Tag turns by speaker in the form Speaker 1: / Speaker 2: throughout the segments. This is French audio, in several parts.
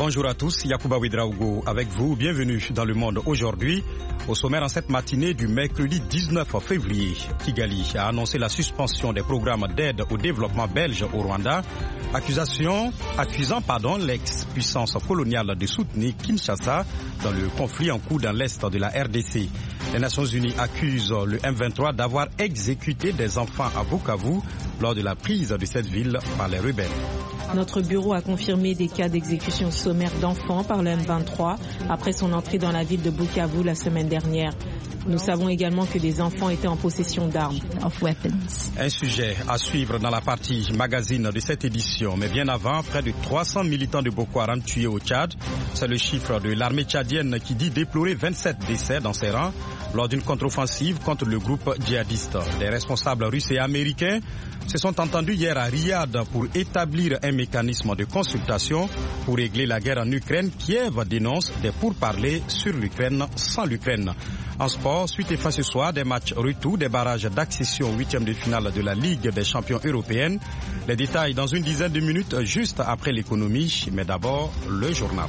Speaker 1: Bonjour à tous, Yacouba Ouedraogo avec vous. Bienvenue dans Le Monde aujourd'hui. Au sommaire en cette matinée du mercredi 19 février, Kigali a annoncé la suspension des programmes d'aide au développement belge au Rwanda, accusant l'ex-puissance coloniale de soutenir Kinshasa dans le conflit en cours dans l'est de la RDC. Les Nations Unies accusent le M23 d'avoir exécuté des enfants à Bukavu lors de la prise de cette ville par les rebelles.
Speaker 2: Notre bureau a confirmé des cas d'exécution sommaire d'enfants par le M23 après son entrée dans la ville de Bukavu la semaine dernière. Nous savons également que des enfants étaient en possession d'armes.
Speaker 1: Un sujet à suivre dans la partie magazine de cette édition. Mais bien avant, près de 300 militants de Boko Haram tués au Tchad. C'est le chiffre de l'armée tchadienne qui dit déplorer 27 décès dans ses rangs lors d'une contre-offensive contre le groupe djihadiste. Les responsables russes et américains se sont entendus hier à Riyad pour établir un mécanisme de consultation pour régler la guerre en Ukraine. Kiev dénonce des pourparlers sur l'Ukraine sans l'Ukraine. En sport, suite et fin ce soir, des matchs retour, des barrages d'accession au 8e de finale de la Ligue des champions européennes. Les détails dans une dizaine de minutes, juste après l'économie, mais d'abord le journal.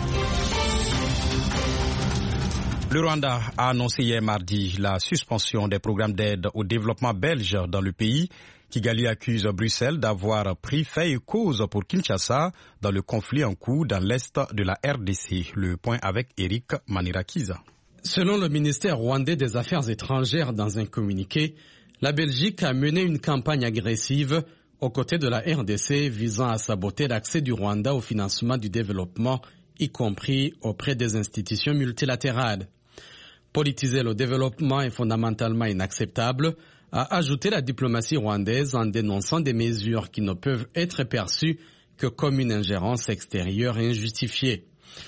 Speaker 1: Le Rwanda a annoncé hier mardi la suspension des programmes d'aide au développement belge dans le pays. Kigali accuse Bruxelles d'avoir pris fait et cause pour Kinshasa dans le conflit en cours dans l'est de la RDC. Le point avec Eric Manirakiza.
Speaker 3: Selon le ministère rwandais des Affaires étrangères dans un communiqué, la Belgique a mené une campagne agressive aux côtés de la RDC visant à saboter l'accès du Rwanda au financement du développement, y compris auprès des institutions multilatérales. Politiser le développement est fondamentalement inacceptable, a ajouté la diplomatie rwandaise en dénonçant des mesures qui ne peuvent être perçues que comme une ingérence extérieure injustifiée.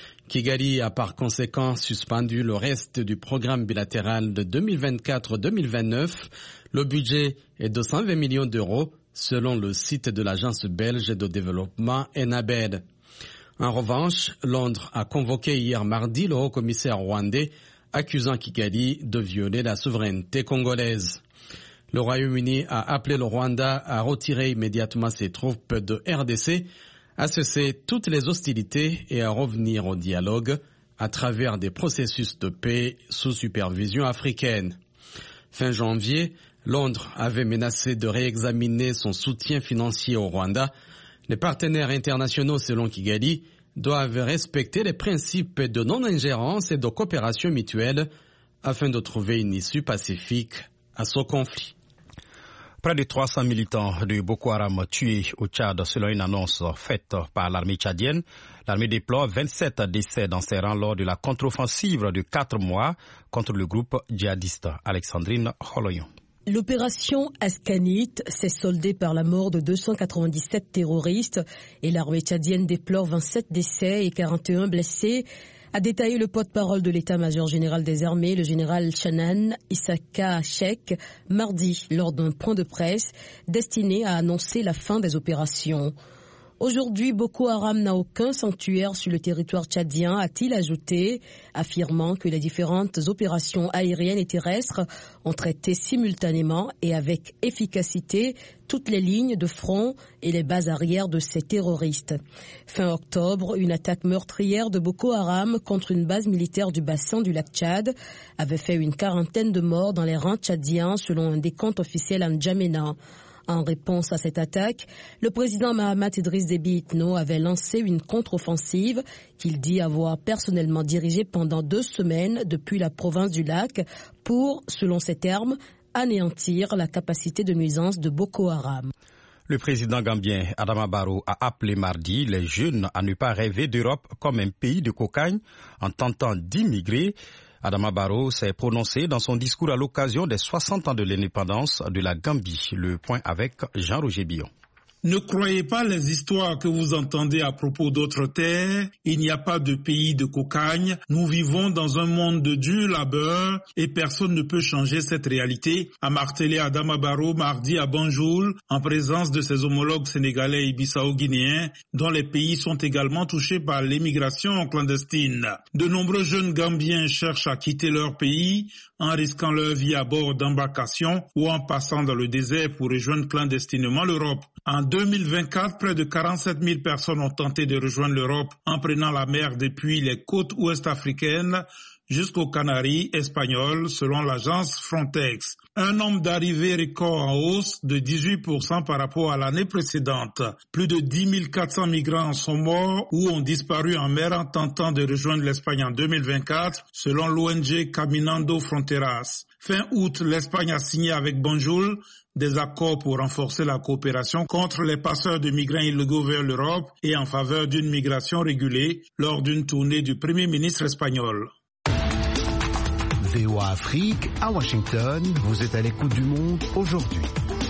Speaker 3: Kigali a par conséquent suspendu le reste du programme bilatéral de 2024-2029. Le budget est de 120 millions d'euros selon le site de l'agence belge de développement ENABED. En revanche, Londres a convoqué hier mardi le haut-commissaire rwandais accusant Kigali de violer la souveraineté congolaise. Le Royaume-Uni a appelé le Rwanda à retirer immédiatement ses troupes de RDC, à cesser toutes les hostilités et à revenir au dialogue à travers des processus de paix sous supervision africaine. Fin janvier, Londres avait menacé de réexaminer son soutien financier au Rwanda. Les partenaires internationaux, selon Kigali, doivent respecter les principes de non-ingérence et de coopération mutuelle afin de trouver une issue pacifique à ce conflit.
Speaker 1: Près de 300 militants de Boko Haram tués au Tchad selon une annonce faite par l'armée tchadienne. L'armée déplore 27 décès dans ses rangs lors de la contre-offensive de 4 mois contre le groupe djihadiste. Alexandrine Holoyon.
Speaker 4: L'opération Askanit s'est soldée par la mort de 297 terroristes et l'armée tchadienne déplore 27 décès et 41 blessés, a détaillé le porte-parole de l'état-major général des armées, le général Chanan Issaka Chek, mardi lors d'un point de presse destiné à annoncer la fin des opérations. Aujourd'hui, Boko Haram n'a aucun sanctuaire sur le territoire tchadien, a-t-il ajouté, affirmant que les différentes opérations aériennes et terrestres ont traité simultanément et avec efficacité toutes les lignes de front et les bases arrières de ces terroristes. Fin octobre, une attaque meurtrière de Boko Haram contre une base militaire du bassin du lac Tchad avait fait une quarantaine de morts dans les rangs tchadiens selon un décompte officiel en N'Djamena. En réponse à cette attaque, le président Mahamat Idriss Déby Itno avait lancé une contre-offensive qu'il dit avoir personnellement dirigée pendant 2 semaines depuis la province du lac pour, selon ses termes, anéantir la capacité de nuisance de Boko Haram.
Speaker 1: Le président gambien Adama Barrow a appelé mardi les jeunes à ne pas rêver d'Europe comme un pays de cocagne en tentant d'immigrer. Adama Barrow s'est prononcé dans son discours à l'occasion des 60 ans de l'indépendance de la Gambie. Le point avec Jean-Roger Billon.
Speaker 5: Ne croyez pas les histoires que vous entendez à propos d'autres terres. Il n'y a pas de pays de cocagne. Nous vivons dans un monde de dur labeur et personne ne peut changer cette réalité, a martelé Adama Barrow mardi à Banjul en présence de ses homologues sénégalais et bissau-guinéens dont les pays sont également touchés par l'émigration clandestine. De nombreux jeunes Gambiens cherchent à quitter leur pays en risquant leur vie à bord d'embarcations ou en passant dans le désert pour rejoindre clandestinement l'Europe. En En 2024, près de 47 000 personnes ont tenté de rejoindre l'Europe en prenant la mer depuis les côtes ouest africaines jusqu'aux Canaries espagnoles, selon l'agence Frontex. Un nombre d'arrivées record en hausse de 18% par rapport à l'année précédente. Plus de 10 400 migrants sont morts ou ont disparu en mer en tentant de rejoindre l'Espagne en 2024, selon l'ONG Caminando Fronteras. Fin août, l'Espagne a signé avec Banjul des accords pour renforcer la coopération contre les passeurs de migrants illégaux vers l'Europe et en faveur d'une migration régulée lors d'une tournée du Premier ministre espagnol.
Speaker 6: VOA Afrique, à Washington, vous êtes à l'écoute du monde aujourd'hui.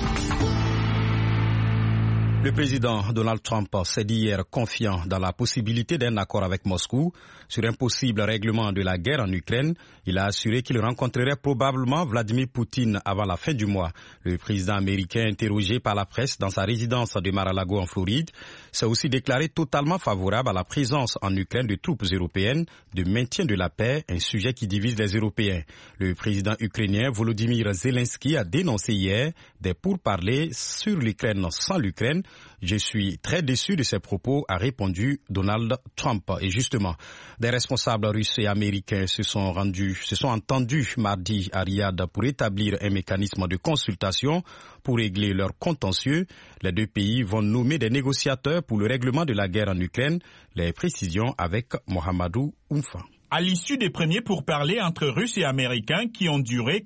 Speaker 1: Le président Donald Trump s'est dit hier confiant dans la possibilité d'un accord avec Moscou sur un possible règlement de la guerre en Ukraine. Il a assuré qu'il rencontrerait probablement Vladimir Poutine avant la fin du mois. Le président américain, interrogé par la presse dans sa résidence de Mar-a-Lago en Floride, s'est aussi déclaré totalement favorable à la présence en Ukraine de troupes européennes de maintien de la paix, un sujet qui divise les Européens. Le président ukrainien Volodymyr Zelensky a dénoncé hier des pourparlers sur l'Ukraine sans l'Ukraine. Je suis très déçu de ces propos, a répondu Donald Trump. Et justement, des responsables russes et américains se sont entendus mardi à Riyad pour établir un mécanisme de consultation pour régler leurs contentieux. Les deux pays vont nommer des négociateurs pour le règlement de la guerre en Ukraine. Les précisions avec Mohamedou Oumfa.
Speaker 7: À l'issue des premiers pourparlers entre Russes et Américains qui ont duré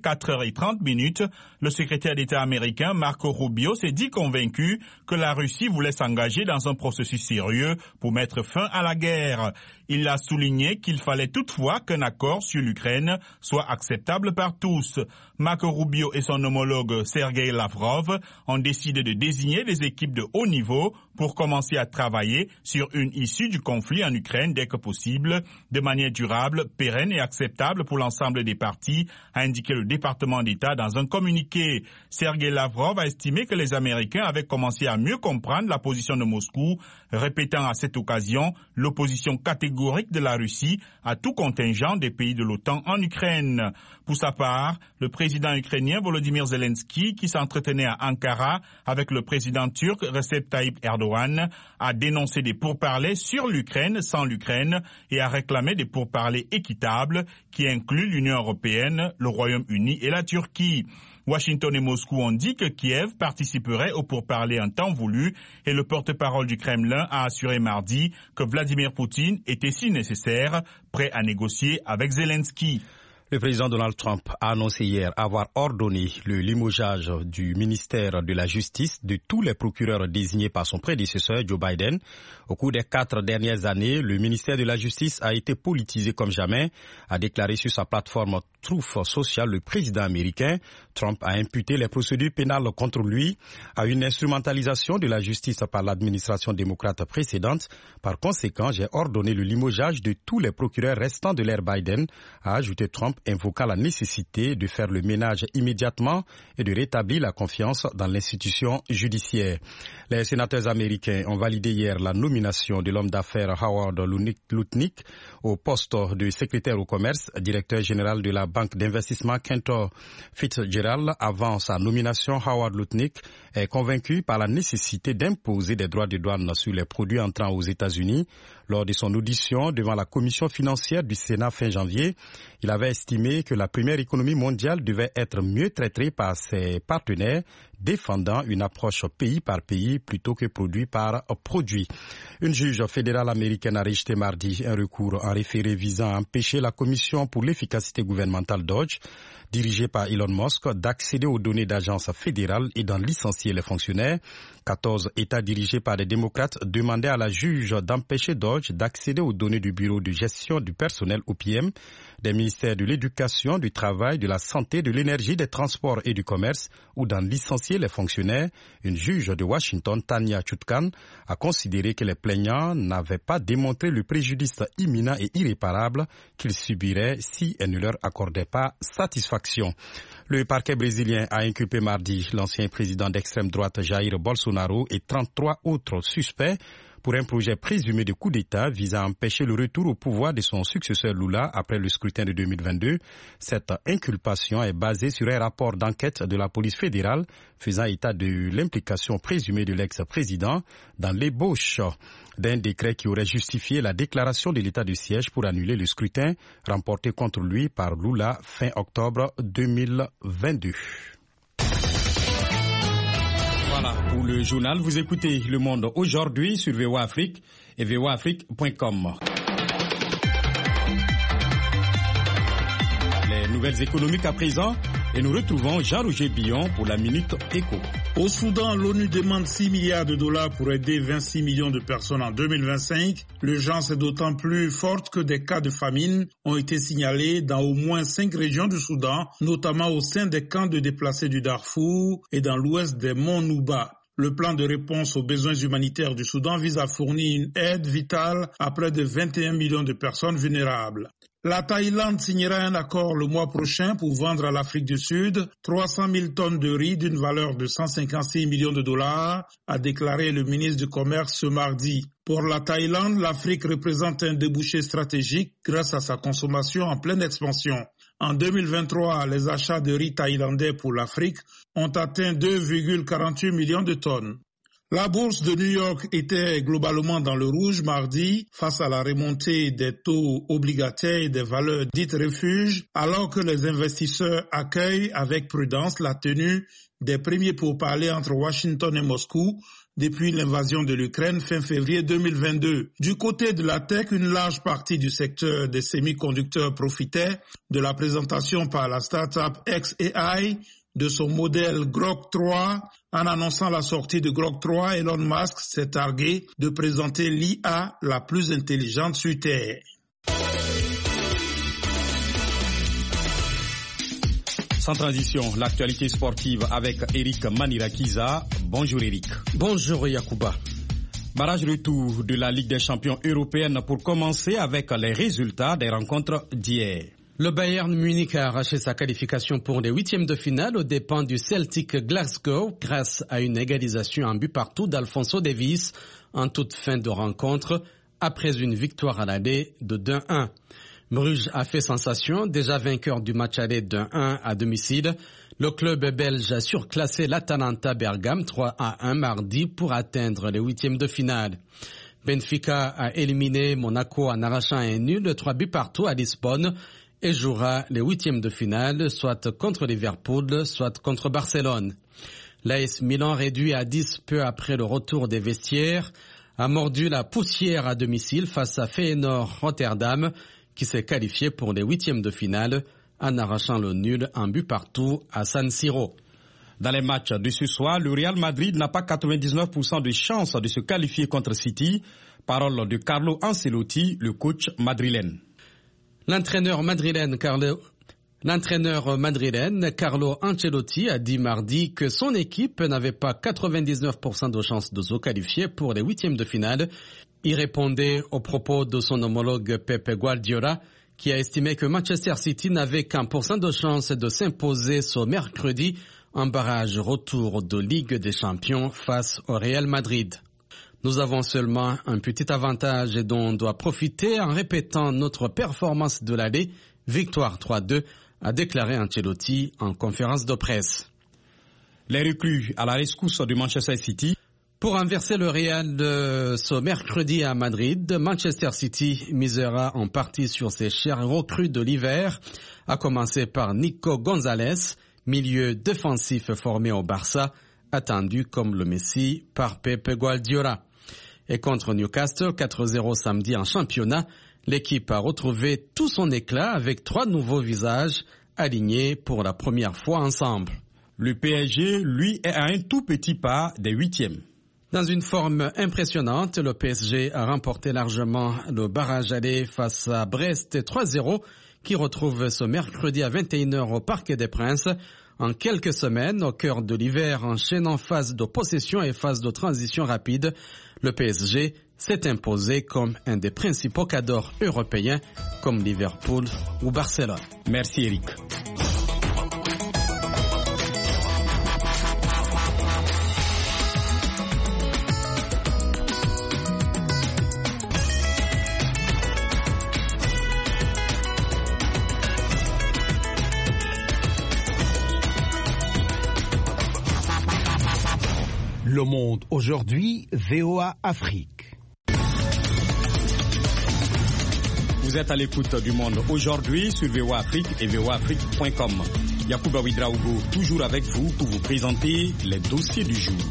Speaker 7: 4h30, le secrétaire d'État américain Marco Rubio s'est dit convaincu que la Russie voulait s'engager dans un processus sérieux pour mettre fin à la guerre. Il a souligné qu'il fallait toutefois qu'un accord sur l'Ukraine soit acceptable par tous. Marco Rubio et son homologue Sergei Lavrov ont décidé de désigner des équipes de haut niveau pour commencer à travailler sur une issue du conflit en Ukraine dès que possible, de manière durable, pérenne et acceptable pour l'ensemble des parties, a indiqué le département d'État dans un communiqué. Sergei Lavrov a estimé que les Américains avaient commencé à mieux comprendre la position de Moscou, répétant à cette occasion l'opposition catégorique de la Russie à tout contingent des pays de l'OTAN en Ukraine. Pour sa part, le président ukrainien Volodymyr Zelensky, qui s'entretenait à Ankara avec le président turc Recep Tayyip Erdogan, a dénoncé des pourparlers sur l'Ukraine sans l'Ukraine et a réclamé des pourparlers équitables qui incluent l'Union européenne, le Royaume-Uni et la Turquie. Washington et Moscou ont dit que Kiev participerait aux pourparlers en temps voulu et le porte-parole du Kremlin a assuré mardi que Vladimir Poutine était, si nécessaire, prêt à négocier avec Zelensky.
Speaker 1: Le président Donald Trump a annoncé hier avoir ordonné le limogeage du ministère de la Justice de tous les procureurs désignés par son prédécesseur Joe Biden. Au cours des 4 dernières années, le ministère de la Justice a été politisé comme jamais, a déclaré sur sa plateforme Truth Social le président américain. Trump a imputé les procédures pénales contre lui à une instrumentalisation de la justice par l'administration démocrate précédente. Par conséquent, j'ai ordonné le limogeage de tous les procureurs restants de l'ère Biden, a ajouté Trump, invoquant la nécessité de faire le ménage immédiatement et de rétablir la confiance dans l'institution judiciaire. Les sénateurs américains ont validé hier la nomination de l'homme d'affaires Howard Lutnick au poste de secrétaire au commerce, directeur général de la banque d'investissement Cantor Fitzgerald. Avant sa nomination, Howard Lutnick est convaincu par la nécessité d'imposer des droits de douane sur les produits entrant aux États-Unis. Lors de son audition devant la commission financière du Sénat fin janvier, il avait estimé que la première économie mondiale devait être mieux traitée par ses partenaires, défendant une approche pays par pays plutôt que produit par produit. Une juge fédérale américaine a rejeté mardi un recours en référé visant à empêcher la commission pour l'efficacité gouvernementale Dodge, dirigée par Elon Musk, d'accéder aux données d'agences fédérales et d'en licencier les fonctionnaires. 14 États dirigés par des démocrates demandaient à la juge d'empêcher Dodge d'accéder aux données du bureau de gestion du personnel OPM, des ministères de l'éducation, du travail, de la santé, de l'énergie, des transports et du commerce, ou d'en licencier les fonctionnaires. Une juge de Washington, Tanya Chutkan, a considéré que les plaignants n'avaient pas démontré le préjudice imminent et irréparable qu'ils subiraient si elle ne leur accordait pas satisfaction. Le parquet brésilien a inculpé mardi l'ancien président d'extrême droite Jair Bolsonaro et 33 autres suspects pour un projet présumé de coup d'État visant à empêcher le retour au pouvoir de son successeur Lula après le scrutin de 2022. Cette inculpation est basée sur un rapport d'enquête de la police fédérale faisant état de l'implication présumée de l'ex-président dans l'ébauche d'un décret qui aurait justifié la déclaration de l'état de siège pour annuler le scrutin remporté contre lui par Lula fin octobre 2022. Voilà pour le journal. Vous écoutez Le Monde aujourd'hui sur VOA Afrique et voaafrique.com. Les nouvelles économiques à présent et nous retrouvons Jean-Roger Billon pour la Minute Éco.
Speaker 5: Au Soudan, l'ONU demande 6 milliards de dollars pour aider 26 millions de personnes en 2025. L'urgence est d'autant plus forte que des cas de famine ont été signalés dans au moins 5 régions du Soudan, notamment au sein des camps de déplacés du Darfour et dans l'ouest des monts Nouba. Le plan de réponse aux besoins humanitaires du Soudan vise à fournir une aide vitale à près de 21 millions de personnes vulnérables. La Thaïlande signera un accord le mois prochain pour vendre à l'Afrique du Sud 300 000 tonnes de riz d'une valeur de 156 millions de dollars, a déclaré le ministre du Commerce ce mardi. Pour la Thaïlande, l'Afrique représente un débouché stratégique grâce à sa consommation en pleine expansion. En 2023, les achats de riz thaïlandais pour l'Afrique ont atteint 2,48 millions de tonnes. La bourse de New York était globalement dans le rouge mardi face à la remontée des taux obligataires et des valeurs dites refuges, alors que les investisseurs accueillent avec prudence la tenue des premiers pourparlers entre Washington et Moscou depuis l'invasion de l'Ukraine fin février 2022. Du côté de la tech, une large partie du secteur des semi-conducteurs profitait de la présentation par la start-up xAI de son modèle Grok 3. En annonçant la sortie de Grok 3, Elon Musk s'est targué de présenter l'IA la plus intelligente sur Terre.
Speaker 1: Sans transition, l'actualité sportive avec Eric Manirakiza. Bonjour Eric.
Speaker 3: Bonjour Yacouba.
Speaker 1: Barrage retour de la Ligue des champions européenne pour commencer avec les résultats des rencontres d'hier.
Speaker 3: Le Bayern Munich a arraché sa qualification pour les huitièmes de finale aux dépens du Celtic Glasgow grâce à une égalisation en but partout d'Alphonso Davies en toute fin de rencontre après une victoire à l'aller de 2-1. Bruges a fait sensation, déjà vainqueur du match aller 1-1 à domicile. Le club belge a surclassé l'Atalanta Bergame 3-1 mardi pour atteindre les huitièmes de finale. Benfica a éliminé Monaco en arrachant un nul 3 buts partout à Lisbonne et jouera les huitièmes de finale, soit contre Liverpool, soit contre Barcelone. L'AS Milan, réduit à 10 peu après le retour des vestiaires, a mordu la poussière à domicile face à Feyenoord Rotterdam, qui s'est qualifié pour les huitièmes de finale en arrachant le nul en but partout à San Siro.
Speaker 1: Dans les matchs de ce soir, le Real Madrid n'a pas 99% de chances de se qualifier contre City. Parole de Carlo Ancelotti, le coach madrilène.
Speaker 3: L'entraîneur madrilène Carlo Ancelotti a dit mardi que son équipe n'avait pas 99% de chances de se qualifier pour les huitièmes de finale. Il répondait aux propos de son homologue Pep Guardiola, qui a estimé que Manchester City n'avait qu'1% de chance de s'imposer ce mercredi en barrage retour de Ligue des Champions face au Real Madrid. Nous avons seulement un petit avantage et dont on doit profiter en répétant notre performance de l'aller, victoire 3-2, a déclaré Ancelotti en conférence de presse.
Speaker 1: Les recrues à la rescousse de Manchester City.
Speaker 3: Pour renverser le Real ce mercredi à Madrid, Manchester City misera en partie sur ses chers recrues de l'hiver, à commencer par Nico Gonzalez, milieu défensif formé au Barça, attendu comme le Messi par Pep Guardiola. Et contre Newcastle, 4-0 samedi en championnat, l'équipe a retrouvé tout son éclat avec 3 nouveaux visages alignés pour la première fois ensemble.
Speaker 1: Le PSG, lui, est à un tout petit pas des huitièmes.
Speaker 3: Dans une forme impressionnante, le PSG a remporté largement le barrage aller face à Brest 3-0, qui retrouve ce mercredi à 21h au Parc des Princes. En quelques semaines, au cœur de l'hiver, enchaînant phase de possession et phase de transition rapide, le PSG s'est imposé comme un des principaux cadors européens, comme Liverpool ou Barcelone.
Speaker 1: Merci Eric.
Speaker 6: Le Monde aujourd'hui, VOA Afrique.
Speaker 1: Vous êtes à l'écoute du Monde aujourd'hui sur VOA Afrique et voaafrique.com. Yacouba Ouedraogo, toujours avec vous pour vous présenter les dossiers du jour.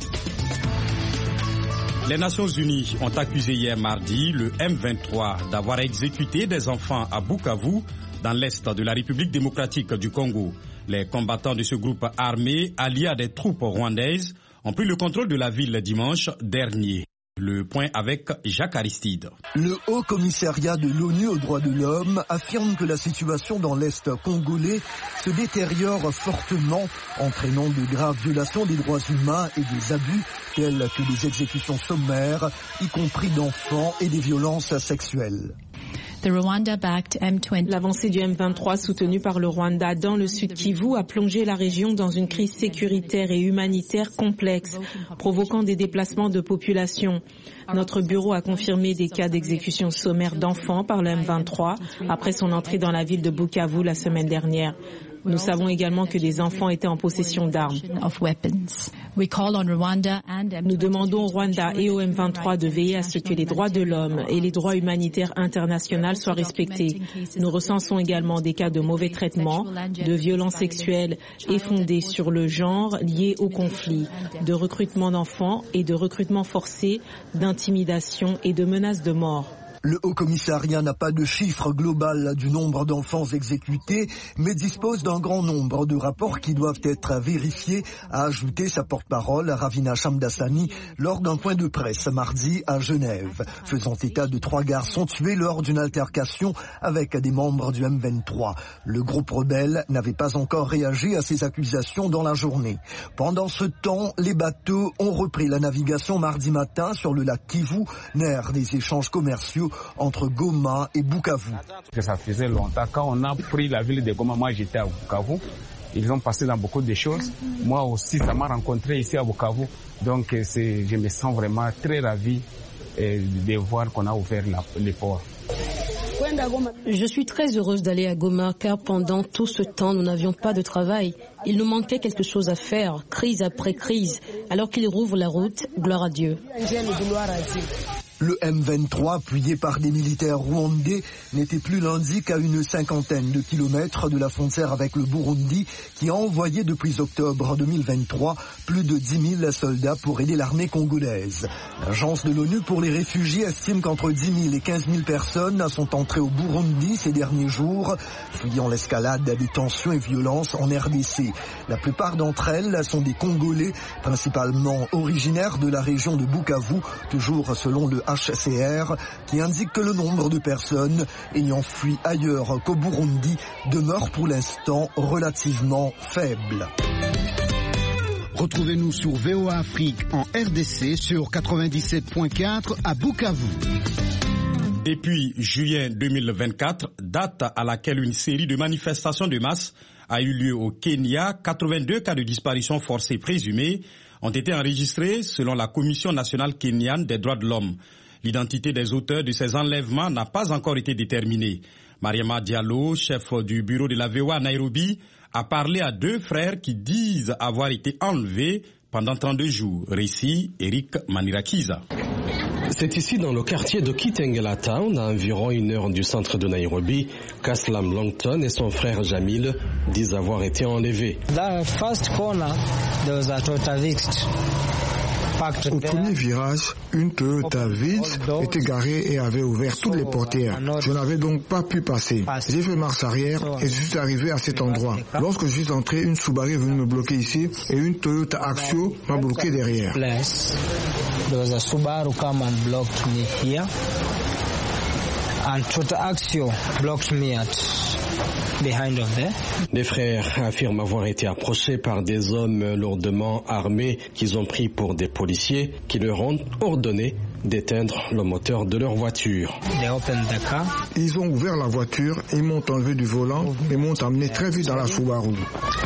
Speaker 1: Les Nations Unies ont accusé hier mardi le M23 d'avoir exécuté des enfants à Bukavu, dans l'est de la République démocratique du Congo. Les combattants de ce groupe armé, alliés à des troupes rwandaises, ont pris le contrôle de la ville dimanche dernier. Le point avec Jacques Aristide.
Speaker 8: Le Haut Commissariat de l'ONU aux droits de l'homme affirme que la situation dans l'Est congolais se détériore fortement, entraînant de graves violations des droits humains et des abus tels que des exécutions sommaires, y compris d'enfants, et des violences sexuelles.
Speaker 2: L'avancée du M23 soutenue par le Rwanda dans le Sud Kivu a plongé la région dans une crise sécuritaire et humanitaire complexe, provoquant des déplacements de population. Notre bureau a confirmé des cas d'exécution sommaire d'enfants par le M23 après son entrée dans la ville de Bukavu la semaine dernière. Nous savons également que des enfants étaient en possession d'armes. Nous demandons au Rwanda et au M23 de veiller à ce que les droits de l'homme et les droits humanitaires internationaux soient respectés. Nous recensons également des cas de mauvais traitements, de violences sexuelles et fondées sur le genre liés au conflit, de recrutement d'enfants et de recrutement forcé, d'intimidation et de menaces de mort.
Speaker 8: Le Haut Commissariat n'a pas de chiffre global du nombre d'enfants exécutés, mais dispose d'un grand nombre de rapports qui doivent être vérifiés, a ajouté sa porte-parole Ravina Shamdasani lors d'un point de presse mardi à Genève, faisant état de 3 garçons tués lors d'une altercation avec des membres du M23. Le groupe rebelle n'avait pas encore réagi à ces accusations dans la journée. Pendant ce temps, les bateaux ont repris la navigation mardi matin sur le lac Kivu, nerf des échanges commerciaux entre Goma et Bukavu.
Speaker 9: Ça faisait longtemps. Quand on a pris la ville de Goma, moi j'étais à Bukavu. Ils ont passé dans beaucoup de choses. Moi aussi, ça m'a rencontré ici à Bukavu. Donc je me sens vraiment très ravi de voir qu'on a ouvert les ports.
Speaker 4: Je suis très heureuse d'aller à Goma car pendant tout ce temps, nous n'avions pas de travail. Il nous manquait quelque chose à faire, crise après crise. Alors qu'il rouvre la route, gloire à Dieu.
Speaker 8: Le M23, appuyé par des militaires rwandais, n'était plus lundi qu'à une 50aine de kilomètres de la frontière avec le Burundi, qui a envoyé depuis octobre 2023 plus de 10 000 soldats pour aider l'armée congolaise. L'agence de l'ONU pour les réfugiés estime qu'entre 10 000 et 15 000 personnes sont entrées au Burundi ces derniers jours, fuyant l'escalade des tensions et violences en RDC. La plupart d'entre elles sont des Congolais, principalement originaires de la région de Bukavu, toujours selon le HCR, qui indique que le nombre de personnes ayant fui ailleurs qu'au Burundi demeure pour l'instant relativement faible.
Speaker 10: Retrouvez-nous sur VOA Afrique en RDC sur 97.4 à Bukavu.
Speaker 1: Depuis juillet 2024, date à laquelle une série de manifestations de masse a eu lieu au Kenya, 82 cas de disparition forcée présumés ont été enregistrés selon la Commission nationale kenyane des droits de l'homme. L'identité des auteurs de ces enlèvements n'a pas encore été déterminée. Mariama Diallo, chef du bureau de la VOA à Nairobi, a parlé à 2 frères qui disent avoir été enlevés pendant 32 jours. Récit, Eric Manirakiza.
Speaker 11: C'est ici dans le quartier de Kitengela Town, à environ 1 heure du centre de Nairobi, qu'Aslam Longton et son frère Jamil disent avoir été enlevés.
Speaker 12: Au premier virage, une Toyota Vitz était garée et avait ouvert toutes les portières. Je n'avais donc pas pu passer. J'ai fait marche arrière et je suis arrivé à cet endroit. Lorsque je suis entré, une Subaru est venue me bloquer ici et une Toyota Axio m'a bloqué derrière.
Speaker 11: Les frères affirment avoir été approchés par des hommes lourdement armés qu'ils ont pris pour des policiers qui leur ont ordonné d'éteindre le moteur de leur voiture.
Speaker 12: Ils ont ouvert la voiture, ils m'ont enlevé du volant et m'ont amené très vite dans la Subaru.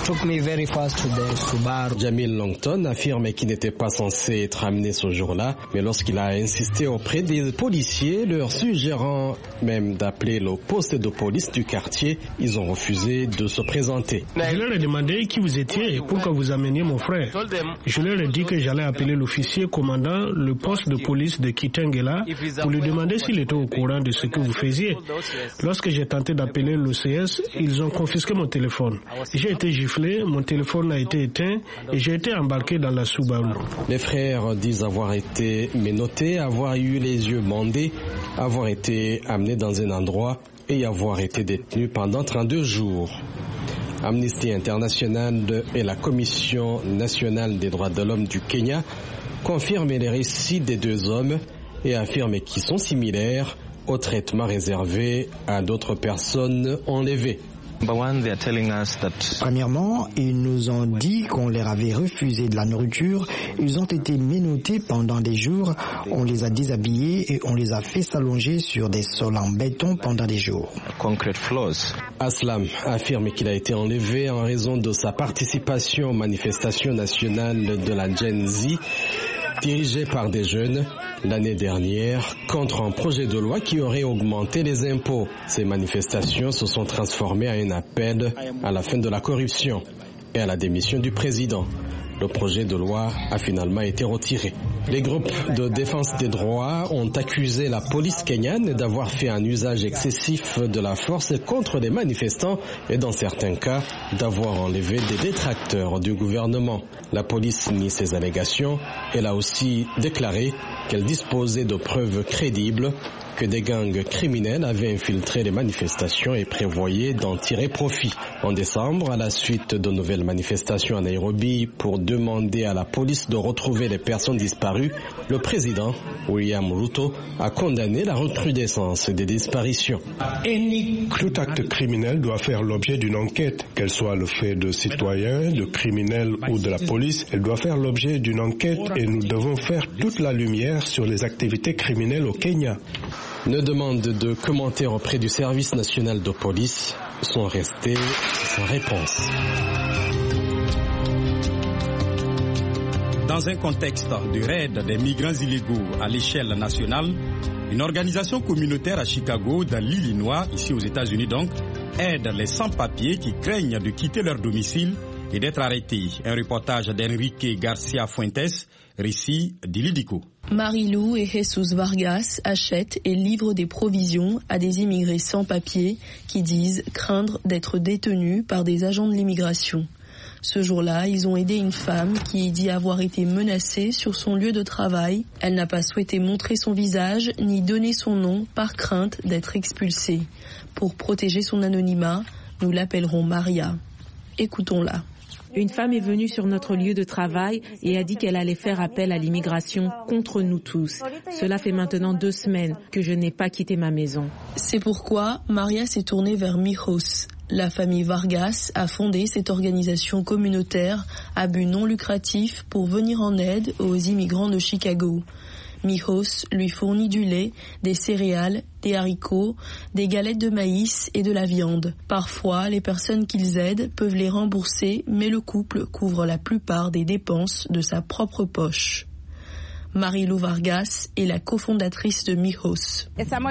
Speaker 11: Jamil Longton affirme qu'il n'était pas censé être amené ce jour-là, mais lorsqu'il a insisté auprès des policiers, leur suggérant même d'appeler le poste de police du quartier, ils ont refusé de se présenter.
Speaker 13: Je leur ai demandé qui vous étiez et pourquoi vous ameniez mon frère. Je leur ai dit que j'allais appeler l'officier commandant le poste de police de Kitengela pour lui demander s'il était au courant de ce que vous faisiez. Lorsque j'ai tenté d'appeler l'OCS, ils ont confisqué mon téléphone. J'ai été giflé, mon téléphone a été éteint et j'ai été embarqué dans la Subaru.
Speaker 11: Les frères disent avoir été menottés, avoir eu les yeux bandés, avoir été amenés dans un endroit et avoir été détenus pendant 32 jours. Amnesty International et la Commission nationale des droits de l'homme du Kenya confirment les récits des deux hommes et affirment qu'ils sont similaires au traitement réservé à d'autres personnes enlevées.
Speaker 14: Premièrement, ils nous ont dit qu'on leur avait refusé de la nourriture. Ils ont été menottés pendant des jours. On les a déshabillés et on les a fait s'allonger sur des sols en béton pendant des jours.
Speaker 11: Aslam affirme qu'il a été enlevé en raison de sa participation aux manifestations nationales de la Gen Z dirigée par des jeunes l'année dernière contre un projet de loi qui aurait augmenté les impôts. Ces manifestations se sont transformées en un appel à la fin de la corruption et à la démission du président. Le projet de loi a finalement été retiré. Les groupes de défense des droits ont accusé la police kenyane d'avoir fait un usage excessif de la force contre les manifestants et dans certains cas d'avoir enlevé des détracteurs du gouvernement. La police nie ces allégations. Elle a aussi déclaré qu'elle disposait de preuves crédibles que des gangs criminels avaient infiltré les manifestations et prévoyaient d'en tirer profit. En décembre, à la suite de nouvelles manifestations à Nairobi pour demander à la police de retrouver les personnes disparues, le président William Ruto a condamné la recrudescence des disparitions.
Speaker 15: Tout acte criminel doit faire l'objet d'une enquête, qu'elle soit le fait de citoyens, de criminels ou de la police. Elle doit faire l'objet d'une enquête et nous devons faire toute la lumière sur les activités criminelles au Kenya.
Speaker 11: Une demande de commentaires auprès du service national de police sont restées sans réponse.
Speaker 1: Dans un contexte de raid des migrants illégaux à l'échelle nationale, une organisation communautaire à Chicago, dans l'Illinois, ici aux États-Unis donc, aide les sans-papiers qui craignent de quitter leur domicile et d'être arrêtés. Un reportage d'Enrique Garcia Fuentes, récit d'Ilidico.
Speaker 16: Marilou et Jesus Vargas achètent et livrent des provisions à des immigrés sans papier qui disent craindre d'être détenus par des agents de l'immigration. Ce jour-là, ils ont aidé une femme qui dit avoir été menacée sur son lieu de travail. Elle n'a pas souhaité montrer son visage ni donner son nom par crainte d'être expulsée. Pour protéger son anonymat, nous l'appellerons Maria. Écoutons-la.
Speaker 2: Une femme est venue sur notre lieu de travail et a dit qu'elle allait faire appel à l'immigration contre nous tous. Cela fait maintenant 2 semaines que je n'ai pas quitté ma maison.
Speaker 16: C'est pourquoi Maria s'est tournée vers Mijos. La famille Vargas a fondé cette organisation communautaire à but non lucratif pour venir en aide aux immigrants de Chicago. Mijos lui fournit du lait, des céréales, des haricots, des galettes de maïs et de la viande. Parfois, les personnes qu'ils aident peuvent les rembourser, mais le couple couvre la plupart des dépenses de sa propre poche. Marilou Vargas est la cofondatrice de Mijos.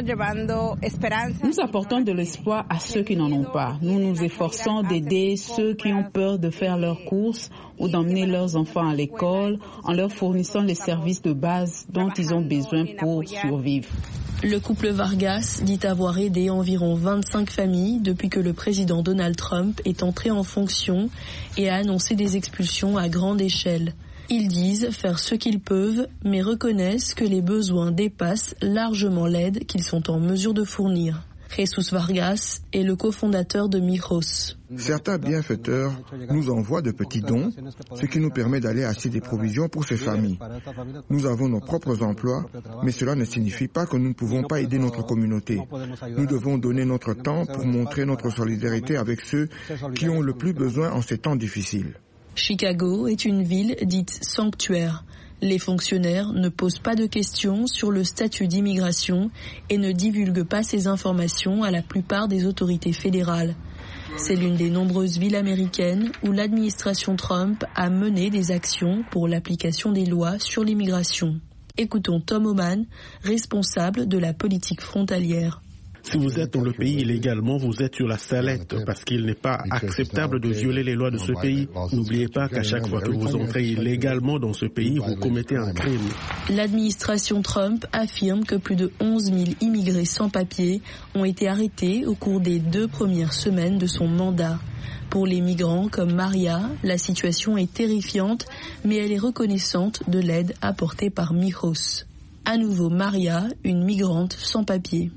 Speaker 17: Nous apportons de l'espoir à ceux qui n'en ont pas. Nous nous efforçons d'aider ceux qui ont peur de faire leurs courses ou d'emmener leurs enfants à l'école en leur fournissant les services de base dont ils ont besoin pour survivre.
Speaker 16: Le couple Vargas dit avoir aidé environ 25 familles depuis que le président Donald Trump est entré en fonction et a annoncé des expulsions à grande échelle. Ils disent faire ce qu'ils peuvent, mais reconnaissent que les besoins dépassent largement l'aide qu'ils sont en mesure de fournir. Jesus Vargas est le cofondateur de Mijos.
Speaker 12: Certains bienfaiteurs nous envoient de petits dons, ce qui nous permet d'aller acheter des provisions pour ces familles. Nous avons nos propres emplois, mais cela ne signifie pas que nous ne pouvons pas aider notre communauté. Nous devons donner notre temps pour montrer notre solidarité avec ceux qui ont le plus besoin en ces temps difficiles.
Speaker 16: Chicago est une ville dite sanctuaire. Les fonctionnaires ne posent pas de questions sur le statut d'immigration et ne divulguent pas ces informations à la plupart des autorités fédérales. C'est l'une des nombreuses villes américaines où l'administration Trump a mené des actions pour l'application des lois sur l'immigration. Écoutons Tom Oman, responsable de la politique frontalière.
Speaker 18: Si vous êtes dans le pays illégalement, vous êtes sur la sellette parce qu'il n'est pas acceptable de violer les lois de ce pays. N'oubliez pas qu'à chaque fois que vous entrez illégalement dans ce pays, vous commettez un crime.
Speaker 16: L'administration Trump affirme que plus de 11 000 immigrés sans papier ont été arrêtés au cours des 2 premières semaines de son mandat. Pour les migrants comme Maria, la situation est terrifiante, mais elle est reconnaissante de l'aide apportée par Mijos. À nouveau Maria, une migrante sans papier.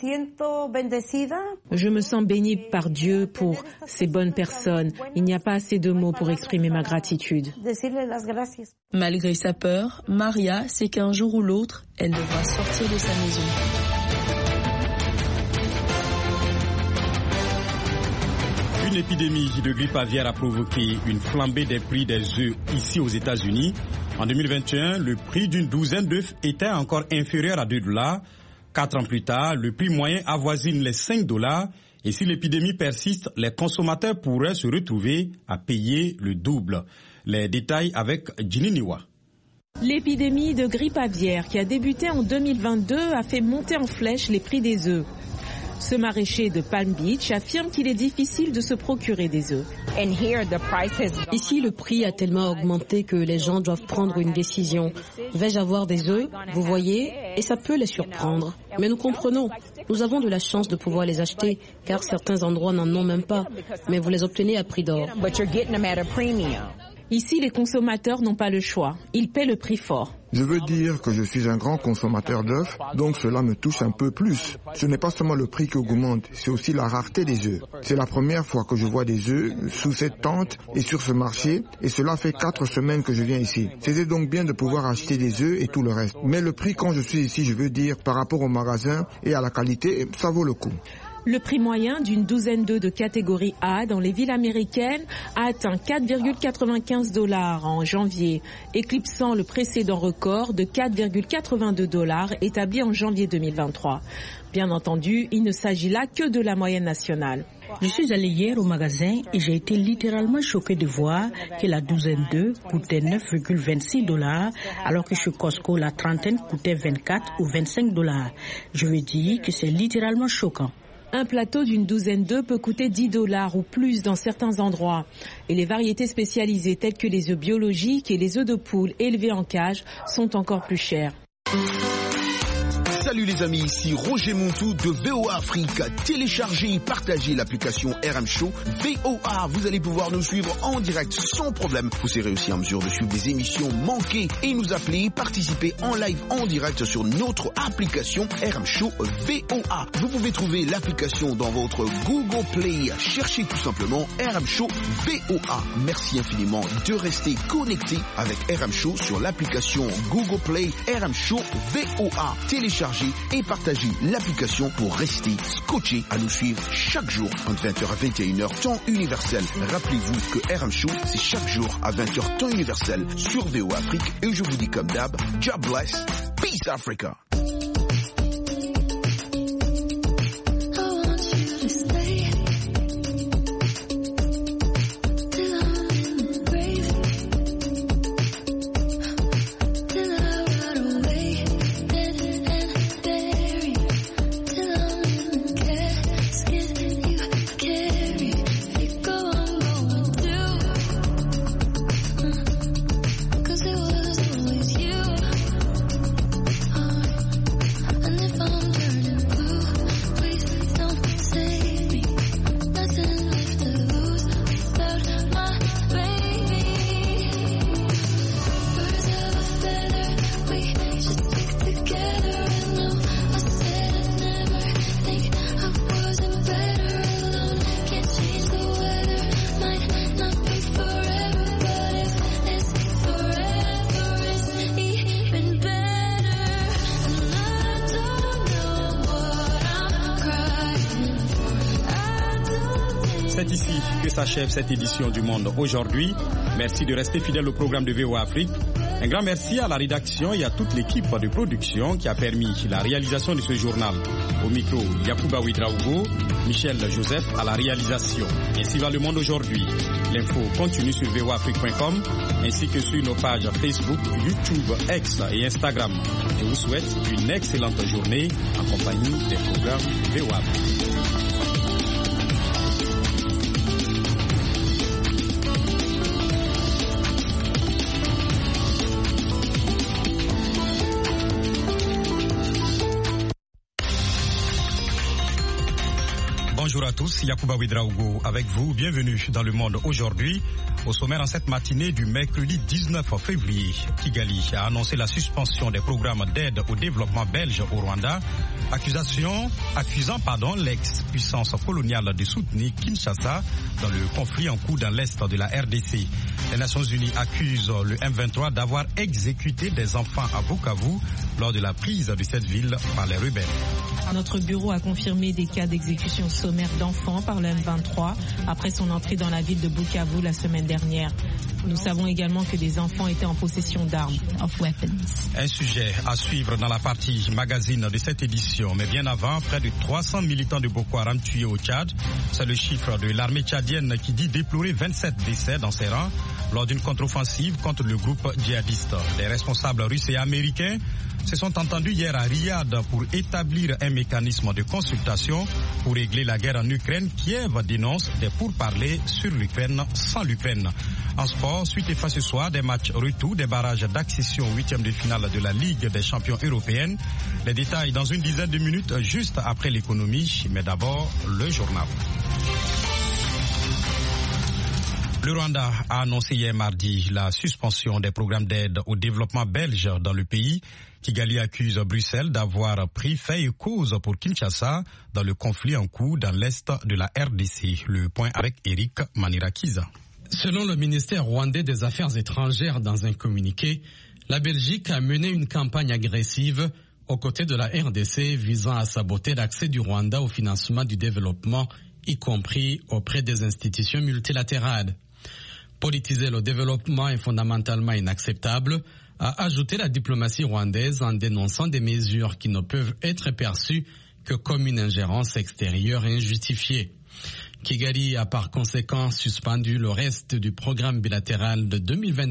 Speaker 2: Je me sens bénie par Dieu pour ces bonnes personnes. Il n'y a pas assez de mots pour exprimer ma gratitude.
Speaker 16: Malgré sa peur, Maria sait qu'un jour ou l'autre, elle devra sortir de sa maison.
Speaker 1: Une épidémie de grippe aviaire a provoqué une flambée des prix des œufs ici aux États-Unis. En 2021, le prix d'une douzaine d'œufs était encore inférieur à $2. 4 ans plus tard, le prix moyen avoisine les $5. Et si l'épidémie persiste, les consommateurs pourraient se retrouver à payer le double. Les détails avec Ginny Niwa.
Speaker 2: L'épidémie de grippe aviaire qui a débuté en 2022 a fait monter en flèche les prix des œufs. Ce maraîcher de Palm Beach affirme qu'il est difficile de se procurer des œufs.
Speaker 4: Ici, le prix a tellement augmenté que les gens doivent prendre une décision. Vais-je avoir des œufs? Vous voyez, et ça peut les surprendre. Mais nous comprenons. Nous avons de la chance de pouvoir les acheter, car certains endroits n'en ont même pas. Mais vous les obtenez à prix d'or.
Speaker 2: Ici, les consommateurs n'ont pas le choix. Ils paient le prix fort.
Speaker 12: Je veux dire que je suis un grand consommateur d'œufs, donc cela me touche un peu plus. Ce n'est pas seulement le prix qui augmente, c'est aussi la rareté des œufs. C'est la première fois que je vois des œufs sous cette tente et sur ce marché, et cela fait 4 semaines que je viens ici. C'était donc bien de pouvoir acheter des œufs et tout le reste. Mais le prix quand je suis ici, je veux dire, par rapport au magasin et à la qualité, ça vaut le coup.
Speaker 2: Le prix moyen d'une douzaine d'œufs de catégorie A dans les villes américaines a atteint $4,95 en janvier, éclipsant le précédent record de $4,82 établi en janvier 2023. Bien entendu, il ne s'agit là que de la moyenne nationale.
Speaker 19: Je suis allée hier au magasin et j'ai été littéralement choquée de voir que la douzaine d'œufs coûtait $9,26 alors que chez Costco, la trentaine coûtait $24 ou $25. Je veux dire que c'est littéralement choquant.
Speaker 2: Un plateau d'une douzaine d'œufs peut coûter $10 ou plus dans certains endroits. Et les variétés spécialisées telles que les œufs biologiques et les œufs de poule élevés en cage sont encore plus chers.
Speaker 20: Salut les amis, ici Roger Montou de VOA Afrique. Téléchargez et partagez l'application RM Show VOA. Vous allez pouvoir nous suivre en direct sans problème. Vous serez aussi en mesure de suivre des émissions manquées et nous appeler, participer en live en direct sur notre application RM Show VOA. Vous pouvez trouver l'application dans votre Google Play. Cherchez tout simplement RM Show VOA. Merci infiniment de rester connecté avec RM Show sur l'application Google Play RM Show VOA. Téléchargez et partagez l'application pour rester scotché à nous suivre chaque jour entre 20h à 21h temps universel. Rappelez-vous que RM Show c'est chaque jour à 20h temps universel sur VOA Afrique et je vous dis comme d'hab, God bless, peace Africa.
Speaker 1: C'est ici que s'achève cette édition du Monde aujourd'hui. Merci de rester fidèle au programme de VOA Afrique. Un grand merci à la rédaction et à toute l'équipe de production qui a permis la réalisation de ce journal. Au micro, Yacouba Ouedraogo, Michel Joseph à la réalisation. Ainsi va le monde aujourd'hui. L'info continue sur voafrique.com ainsi que sur nos pages Facebook, YouTube, X et Instagram. Je vous souhaite une excellente journée en compagnie des programmes VOA. Bonjour à tous, Yacouba Ouedraogo avec vous. Bienvenue dans Le Monde aujourd'hui. Au sommaire en cette matinée du mercredi 19 février, Kigali a annoncé la suspension des programmes d'aide au développement belge au Rwanda, accusant l'ex-puissance coloniale de soutenir Kinshasa dans le conflit en cours dans l'est de la RDC. Les Nations Unies accusent le M23 d'avoir exécuté des enfants à Bukavu lors de la prise de cette ville par les rebelles.
Speaker 2: Notre bureau a confirmé des cas d'exécution sommaire d'enfants par le M23 après son entrée dans la ville de Bukavu la semaine dernière. Nous savons également que des enfants étaient en possession d'armes.
Speaker 1: Un sujet à suivre dans la partie magazine de cette édition. Mais bien avant, près de 300 militants de Boko Haram tués au Tchad. C'est le chiffre de l'armée tchadienne qui dit déplorer 27 décès dans ses rangs lors d'une contre-offensive contre le groupe djihadiste. Les responsables russes et américains se sont entendus hier à Riyad pour établir un mécanisme de consultation pour régler la guerre en Ukraine. Kiev dénonce des pourparlers sur l'Ukraine sans l'Ukraine. En sport, suite et fin ce soir, des matchs retour, des barrages d'accession au 8e de finale de la Ligue des champions européenne. Les détails dans une dizaine de minutes juste après l'économie, mais d'abord le journal. Le Rwanda a annoncé hier mardi la suspension des programmes d'aide au développement belge dans le pays. Kigali accuse Bruxelles d'avoir pris fait et cause pour Kinshasa dans le conflit en cours dans l'est de la RDC. Le point avec Eric Manirakiza.
Speaker 3: Selon le ministère rwandais des Affaires étrangères dans un communiqué, la Belgique a mené une campagne agressive aux côtés de la RDC visant à saboter l'accès du Rwanda au financement du développement, y compris auprès des institutions multilatérales. Politiser le développement est fondamentalement inacceptable, a ajouté la diplomatie rwandaise en dénonçant des mesures qui ne peuvent être perçues que comme une ingérence extérieure injustifiée. Kigali a par conséquent suspendu le reste du programme bilatéral de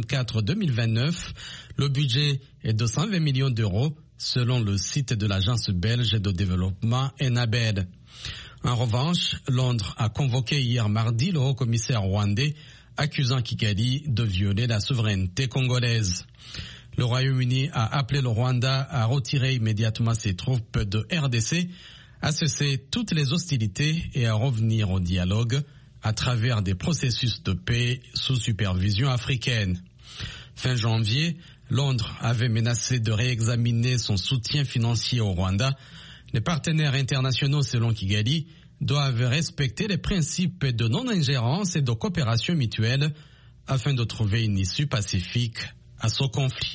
Speaker 3: 2024-2029. Le budget est de 120 millions d'euros selon le site de l'agence belge de développement ENABED. En revanche, Londres a convoqué hier mardi le haut-commissaire rwandais accusant Kigali de violer la souveraineté congolaise. Le Royaume-Uni a appelé le Rwanda à retirer immédiatement ses troupes de RDC, à cesser toutes les hostilités et à revenir au dialogue à travers des processus de paix sous supervision africaine. Fin janvier, Londres avait menacé de réexaminer son soutien financier au Rwanda. Les partenaires internationaux, selon Kigali, doivent respecter les principes de non-ingérence et de coopération mutuelle afin de trouver une issue pacifique à ce conflit.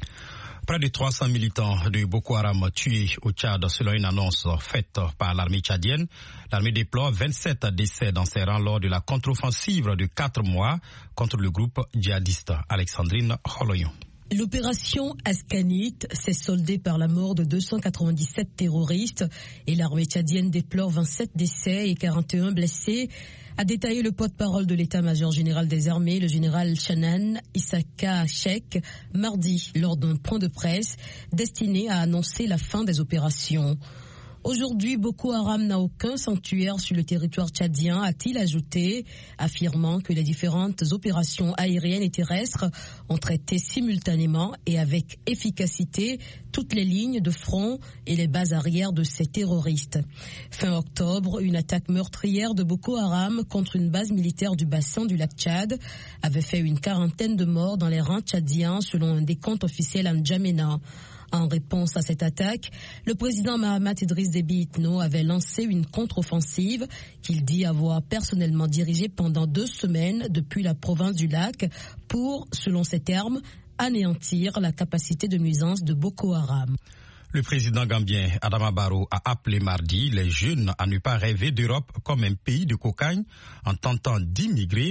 Speaker 1: Près de 300 militants de Boko Haram tués au Tchad selon une annonce faite par l'armée tchadienne. L'armée déploie 27 décès dans ses rangs lors de la contre-offensive de 4 mois contre le groupe djihadiste. Alexandrine Holoyon.
Speaker 4: L'opération Askanit s'est soldée par la mort de 297 terroristes et l'armée tchadienne déplore 27 décès et 41 blessés, a détaillé le porte-parole de l'état-major général des armées, le général Shanan Issaka Sheikh, mardi lors d'un point de presse destiné à annoncer la fin des opérations. Aujourd'hui, Boko Haram n'a aucun sanctuaire sur le territoire tchadien, a-t-il ajouté, affirmant que les différentes opérations aériennes et terrestres ont traité simultanément et avec efficacité toutes les lignes de front et les bases arrières de ces terroristes. Fin octobre, une attaque meurtrière de Boko Haram contre une base militaire du bassin du lac Tchad avait fait une quarantaine de morts dans les rangs tchadiens selon un décompte officiel à N'Djamena. En réponse à cette attaque, le président Mahamat Idriss Déby Itno avait lancé une contre-offensive qu'il dit avoir personnellement dirigée pendant 2 semaines depuis la province du lac pour, selon ses termes, anéantir la capacité de nuisance de Boko Haram.
Speaker 1: Le président gambien Adama Barrow a appelé mardi les jeunes à ne pas rêver d'Europe comme un pays de cocagne en tentant d'immigrer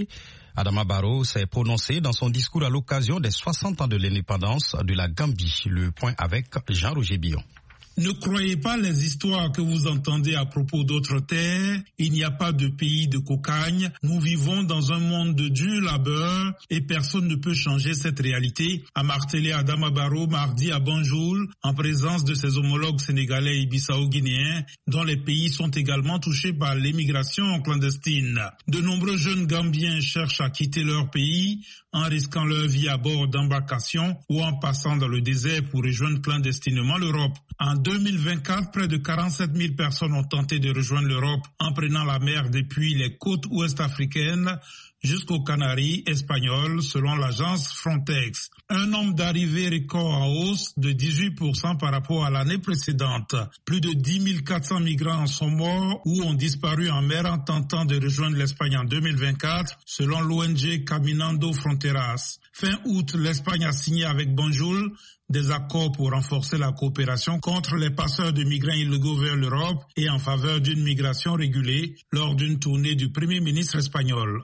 Speaker 1: Adama Barrow s'est prononcé dans son discours à l'occasion des 60 ans de l'indépendance de la Gambie. Le point avec Jean-Roger Billon.
Speaker 5: Ne croyez pas les histoires que vous entendez à propos d'autres terres. Il n'y a pas de pays de cocagne. Nous vivons dans un monde de dur labeur et personne ne peut changer cette réalité, a martelé Adama Barrow mardi à Banjul en présence de ses homologues sénégalais et bissau-guinéens dont les pays sont également touchés par l'immigration clandestine. De nombreux jeunes Gambiens cherchent à quitter leur pays en risquant leur vie à bord d'embarcations ou en passant dans le désert pour rejoindre clandestinement l'Europe. En 2024, près de 47 000 personnes ont tenté de rejoindre l'Europe en prenant la mer depuis les côtes ouest africaines jusqu'aux Canaries espagnoles, selon l'agence Frontex. Un nombre d'arrivées record en hausse de 18% par rapport à l'année précédente. Plus de 10 400 migrants sont morts ou ont disparu en mer en tentant de rejoindre l'Espagne en 2024, selon l'ONG Caminando Fronteras. Fin août, l'Espagne a signé avec Banjul des accords pour renforcer la coopération contre les passeurs de migrants illégaux vers l'Europe et en faveur d'une migration régulée lors d'une tournée du Premier ministre espagnol.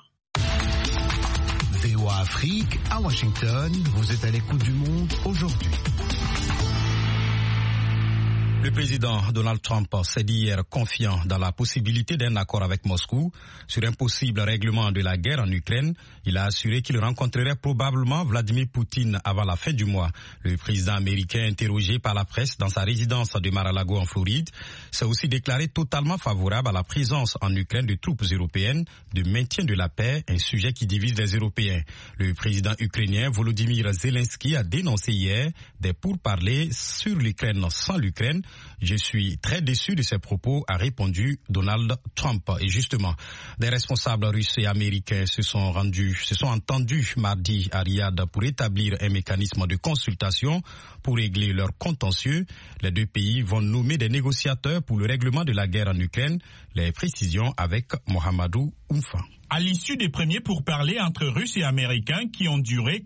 Speaker 6: VOA Afrique, à Washington, vous êtes à l'écoute du monde aujourd'hui.
Speaker 1: Le président Donald Trump s'est dit hier confiant dans la possibilité d'un accord avec Moscou sur un possible règlement de la guerre en Ukraine. Il a assuré qu'il rencontrerait probablement Vladimir Poutine avant la fin du mois. Le président américain, interrogé par la presse dans sa résidence de Mar-a-Lago en Floride, s'est aussi déclaré totalement favorable à la présence en Ukraine de troupes européennes de maintien de la paix, un sujet qui divise les Européens. Le président ukrainien Volodymyr Zelensky a dénoncé hier des pourparlers sur l'Ukraine sans l'Ukraine. Je suis très déçu de ces propos, a répondu Donald Trump. Et justement, des responsables russes et américains se sont entendus mardi à Riyad pour établir un mécanisme de consultation pour régler leurs contentieux. Les deux pays vont nommer des négociateurs pour le règlement de la guerre en Ukraine. Les précisions avec Mohamedou Oumfa.
Speaker 7: À l'issue des premiers pourparlers entre Russes et Américains qui ont duré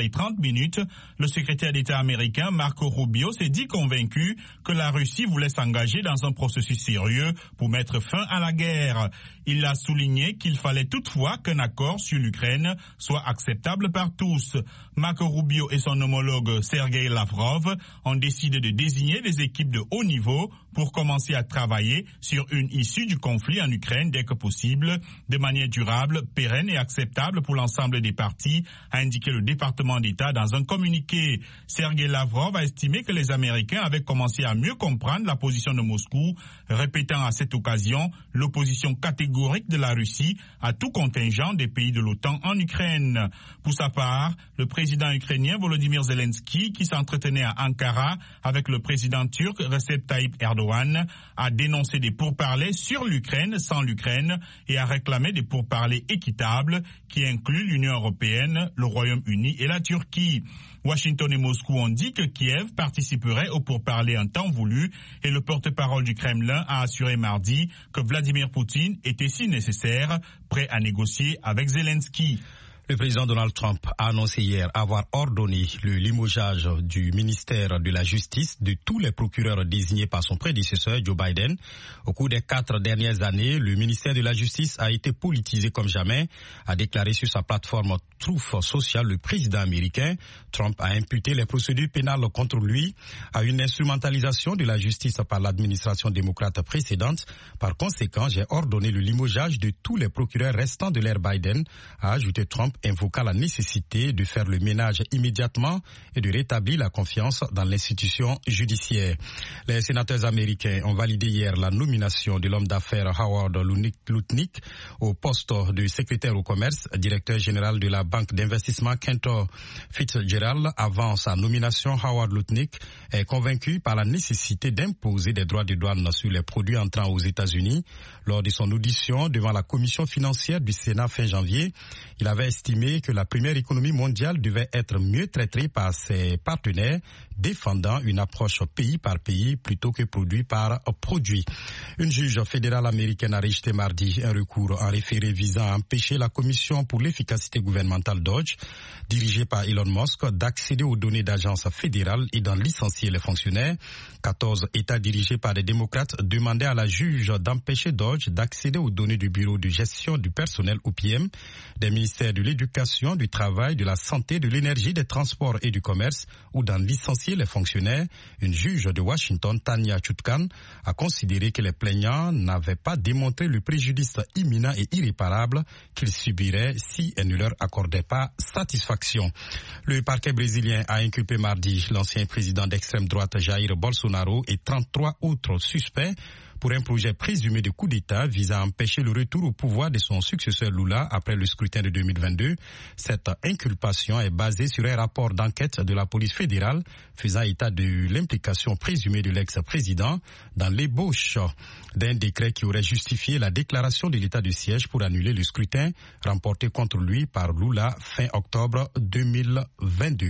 Speaker 7: 4h30, le secrétaire d'État américain Marco Rubio s'est dit convaincu que la Russie voulait s'engager dans un processus sérieux pour mettre fin à la guerre. Il a souligné qu'il fallait toutefois qu'un accord sur l'Ukraine soit acceptable par tous. Marco Rubio et son homologue Sergei Lavrov ont décidé de désigner des équipes de haut niveau pour commencer à travailler sur une issue du conflit en Ukraine dès que possible, de manière durable, pérenne et acceptable pour l'ensemble des parties, a indiqué le département d'État dans un communiqué. Sergei Lavrov a estimé que les Américains avaient commencé à mieux comprendre la position de Moscou, répétant à cette occasion l'opposition catégorique de la Russie à tout contingent des pays de l'OTAN en Ukraine. Pour sa part, le président ukrainien Volodymyr Zelensky, qui s'entretenait à Ankara avec le président turc Recep Tayyip Erdogan, a dénoncé des pourparlers sur l'Ukraine sans l'Ukraine et a réclamé des pourparlers équitables qui incluent l'Union européenne, le Royaume-Uni et la Turquie. Washington et Moscou ont dit que Kiev participerait aux pourparlers en temps voulu et le porte-parole du Kremlin a assuré mardi que Vladimir Poutine était si nécessaire prêt à négocier avec Zelensky.
Speaker 1: Le président Donald Trump a annoncé hier avoir ordonné le limogeage du ministère de la Justice de tous les procureurs désignés par son prédécesseur Joe Biden. Au cours des 4 dernières années, le ministère de la Justice a été politisé comme jamais, a déclaré sur sa plateforme Truth Social le président américain. Trump a imputé les procédures pénales contre lui à une instrumentalisation de la justice par l'administration démocrate précédente. Par conséquent, j'ai ordonné le limogeage de tous les procureurs restants de l'ère Biden, a ajouté Trump, invoquant la nécessité de faire le ménage immédiatement et de rétablir la confiance dans l'institution judiciaire. Les sénateurs américains ont validé hier la nomination de l'homme d'affaires Howard Lutnick au poste de secrétaire au commerce, directeur général de la banque d'investissement Cantor Fitzgerald. Avant sa nomination, Howard Lutnick est convaincu par la nécessité d'imposer des droits de douane sur les produits entrant aux États-Unis. Lors de son audition devant la commission financière du Sénat fin janvier, il avait estimé que la première économie mondiale devait être mieux traitée par ses partenaires, défendant une approche pays par pays plutôt que produit par produit. Une juge fédérale américaine a rejeté mardi un recours en référé visant à empêcher la commission pour l'efficacité gouvernementale DOGE, dirigée par Elon Musk, d'accéder aux données d'agences fédérales et d'en licencier les fonctionnaires. 14 États dirigés par des démocrates demandaient à la juge d'empêcher DOGE d'accéder aux données du Bureau de gestion du personnel OPM, des ministères de l'Éducation, du Travail, de la Santé, de l'Énergie, des Transports et du Commerce ou d'en licencier les fonctionnaires. Une juge de Washington, Tanya Chutkan, a considéré que les plaignants n'avaient pas démontré le préjudice imminent et irréparable qu'ils subiraient si elle ne leur accordait pas satisfaction. Le parquet brésilien a inculpé mardi l'ancien président d'extrême droite Jair Bolsonaro et 33 autres suspects pour un projet présumé de coup d'État visant à empêcher le retour au pouvoir de son successeur Lula après le scrutin de 2022. Cette inculpation est basée sur un rapport d'enquête de la police fédérale faisant état de l'implication présumée de l'ex-président dans l'ébauche d'un décret qui aurait justifié la déclaration de l'état de siège pour annuler le scrutin remporté contre lui par Lula fin octobre 2022.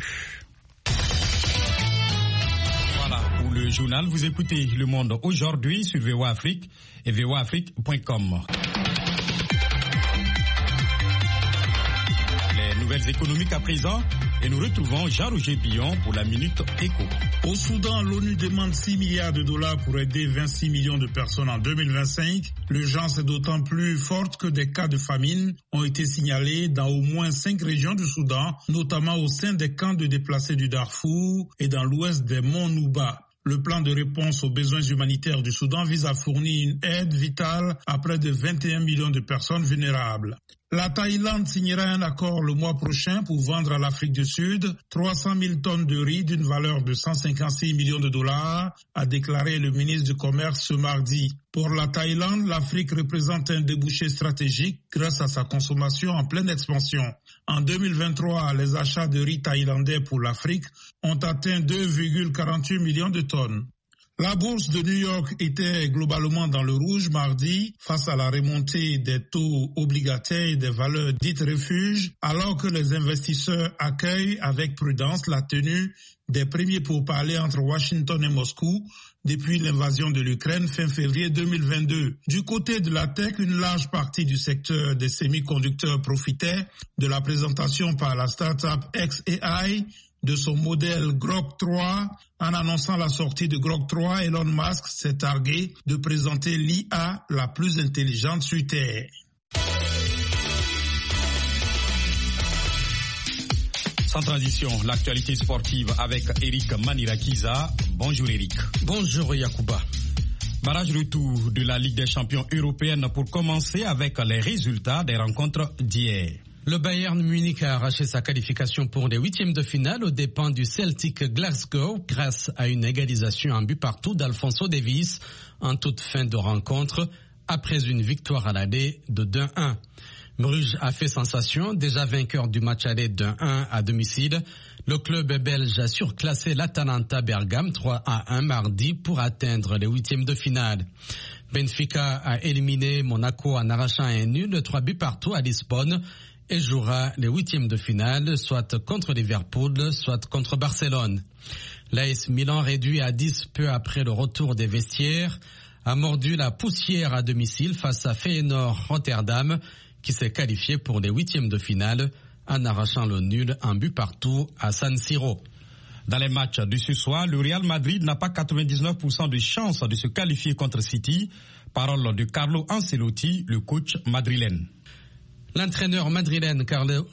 Speaker 1: Pour le journal, vous écoutez Le Monde aujourd'hui sur VOA Afrique et voaafrique.com. Les nouvelles économiques à présent et nous retrouvons Jean-Roger Billon pour la Minute Éco.
Speaker 5: Au Soudan, l'ONU demande 6 milliards de dollars pour aider 26 millions de personnes en 2025. L'urgence est d'autant plus forte que des cas de famine ont été signalés dans au moins 5 régions du Soudan, notamment au sein des camps de déplacés du Darfour et dans l'ouest des monts Nouba. Le plan de réponse aux besoins humanitaires du Soudan vise à fournir une aide vitale à près de 21 millions de personnes vulnérables. La Thaïlande signera un accord le mois prochain pour vendre à l'Afrique du Sud 300 000 tonnes de riz d'une valeur de 156 millions de dollars, a déclaré le ministre du Commerce ce mardi. Pour la Thaïlande, l'Afrique représente un débouché stratégique grâce à sa consommation en pleine expansion. En 2023, les achats de riz thaïlandais pour l'Afrique ont atteint 2,48 millions de tonnes. La bourse de New York était globalement dans le rouge mardi face à la remontée des taux obligataires et des valeurs dites refuges, alors que les investisseurs accueillent avec prudence la tenue des premiers pourparlers entre Washington et Moscou depuis l'invasion de l'Ukraine fin février 2022. Du côté de la tech, une large partie du secteur des semi-conducteurs profitait de la présentation par la start-up xAI de son modèle Grok 3. En annonçant la sortie de Grok 3, Elon Musk s'est targué de présenter l'IA la plus intelligente sur Terre.
Speaker 1: Sans transition, l'actualité sportive avec Eric Manirakiza. Bonjour Eric.
Speaker 3: Bonjour Yacouba.
Speaker 1: Barrage retour de la Ligue des champions européenne pour commencer avec les résultats des rencontres d'hier.
Speaker 3: Le Bayern Munich a arraché sa qualification pour les huitièmes de finale aux dépens du Celtic Glasgow grâce à une égalisation en but partout d'Alphonso Davies en toute fin de rencontre après une victoire à l'aller de 2-1. Bruges a fait sensation, déjà vainqueur du match aller 1-1 à domicile. Le club belge a surclassé l'Atalanta Bergame 3-1 mardi pour atteindre les huitièmes de finale. Benfica a éliminé Monaco en arrachant un nul 3 buts partout à Lisbonne et jouera les huitièmes de finale, soit contre Liverpool, soit contre Barcelone. L'AS Milan, réduit à 10 peu après le retour des vestiaires, a mordu la poussière à domicile face à Feyenoord Rotterdam, qui s'est qualifié pour les huitièmes de finale en arrachant le nul en but partout à San Siro.
Speaker 1: Dans les matchs de ce soir, le Real Madrid n'a pas 99% de chances de se qualifier contre City. Parole de Carlo Ancelotti, le coach madrilène.
Speaker 3: L'entraîneur madrilène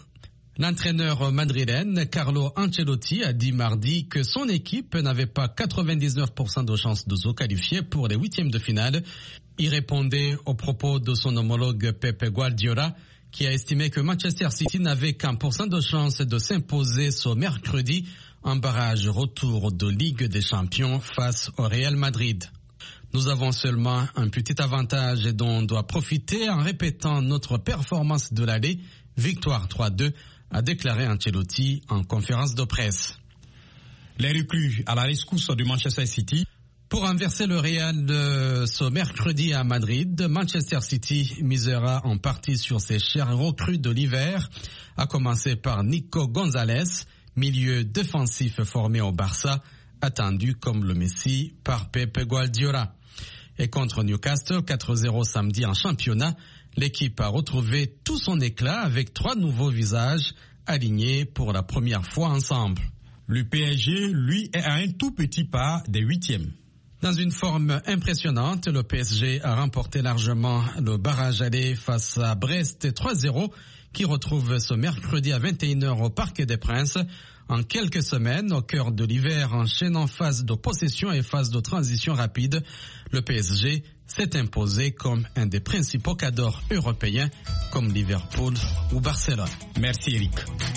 Speaker 3: Carlo Ancelotti a dit mardi que son équipe n'avait pas 99% de chances de se qualifier pour les huitièmes de finale. Il répondait aux propos de son homologue Pep Guardiola, qui a estimé que Manchester City n'avait qu'1% de chance de s'imposer ce mercredi en barrage retour de Ligue des Champions face au Real Madrid. Nous avons seulement un petit avantage dont on doit profiter en répétant notre performance de l'aller, victoire 3-2, a déclaré Ancelotti en conférence de presse.
Speaker 1: Les recrues à la rescousse de Manchester City.
Speaker 3: Pour renverser le Real ce mercredi à Madrid, Manchester City misera en partie sur ses chers recrues de l'hiver, à commencer par Nico Gonzalez, milieu défensif formé au Barça, attendu comme le Messi par Pep Guardiola. Et contre Newcastle, 4-0 samedi en championnat, l'équipe a retrouvé tout son éclat avec 3 nouveaux visages alignés pour la première fois ensemble.
Speaker 1: Le PSG, lui, est à un tout petit pas des 8e.
Speaker 3: Dans une forme impressionnante, le PSG a remporté largement le barrage aller face à Brest 3-0 qui retrouve ce mercredi à 21h au Parc des Princes. En quelques semaines, au cœur de l'hiver, enchaînant phase de possession et phase de transition rapide, le PSG s'est imposé comme un des principaux cadors européens comme Liverpool ou Barcelone.
Speaker 1: Merci Eric.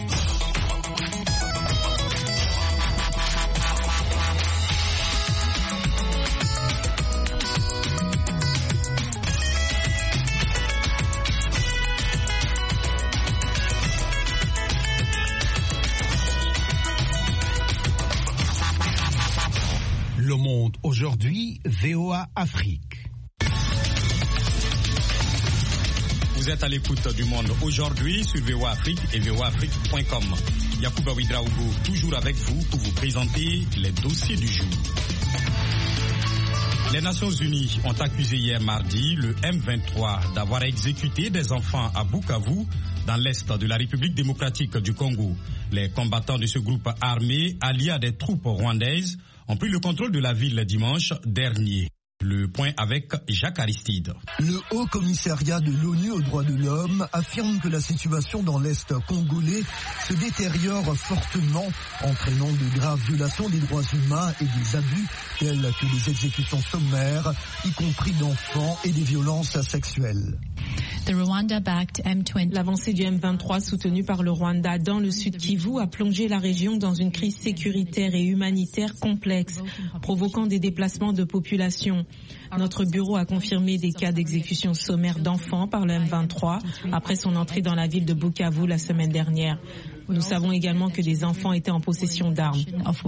Speaker 10: Le Monde aujourd'hui, VOA Afrique.
Speaker 1: Vous êtes à l'écoute du Monde aujourd'hui sur VOA Afrique et voaafrique.com. Yacouba Ouidraogo, toujours avec vous pour vous présenter les dossiers du jour. Les Nations Unies ont accusé hier mardi le M23 d'avoir exécuté des enfants à Bukavu, dans l'est de la République démocratique du Congo. Les combattants de ce groupe armé, alliés à des troupes rwandaises, ont pris le contrôle de la ville dimanche dernier. Le point avec Jacques Aristide.
Speaker 8: Le Haut Commissariat de l'ONU aux droits de l'homme affirme que la situation dans l'Est congolais se détériore fortement, entraînant de graves violations des droits humains et des abus tels que des exécutions sommaires, y compris d'enfants, et des violences sexuelles.
Speaker 2: L'avancée du M23 soutenue par le Rwanda dans le sud Kivu a plongé la région dans une crise sécuritaire et humanitaire complexe, provoquant des déplacements de population. Notre bureau a confirmé des cas d'exécution sommaire d'enfants par le M23 après son entrée dans la ville de Bukavu la semaine dernière. Nous savons également que des enfants étaient en possession d'armes.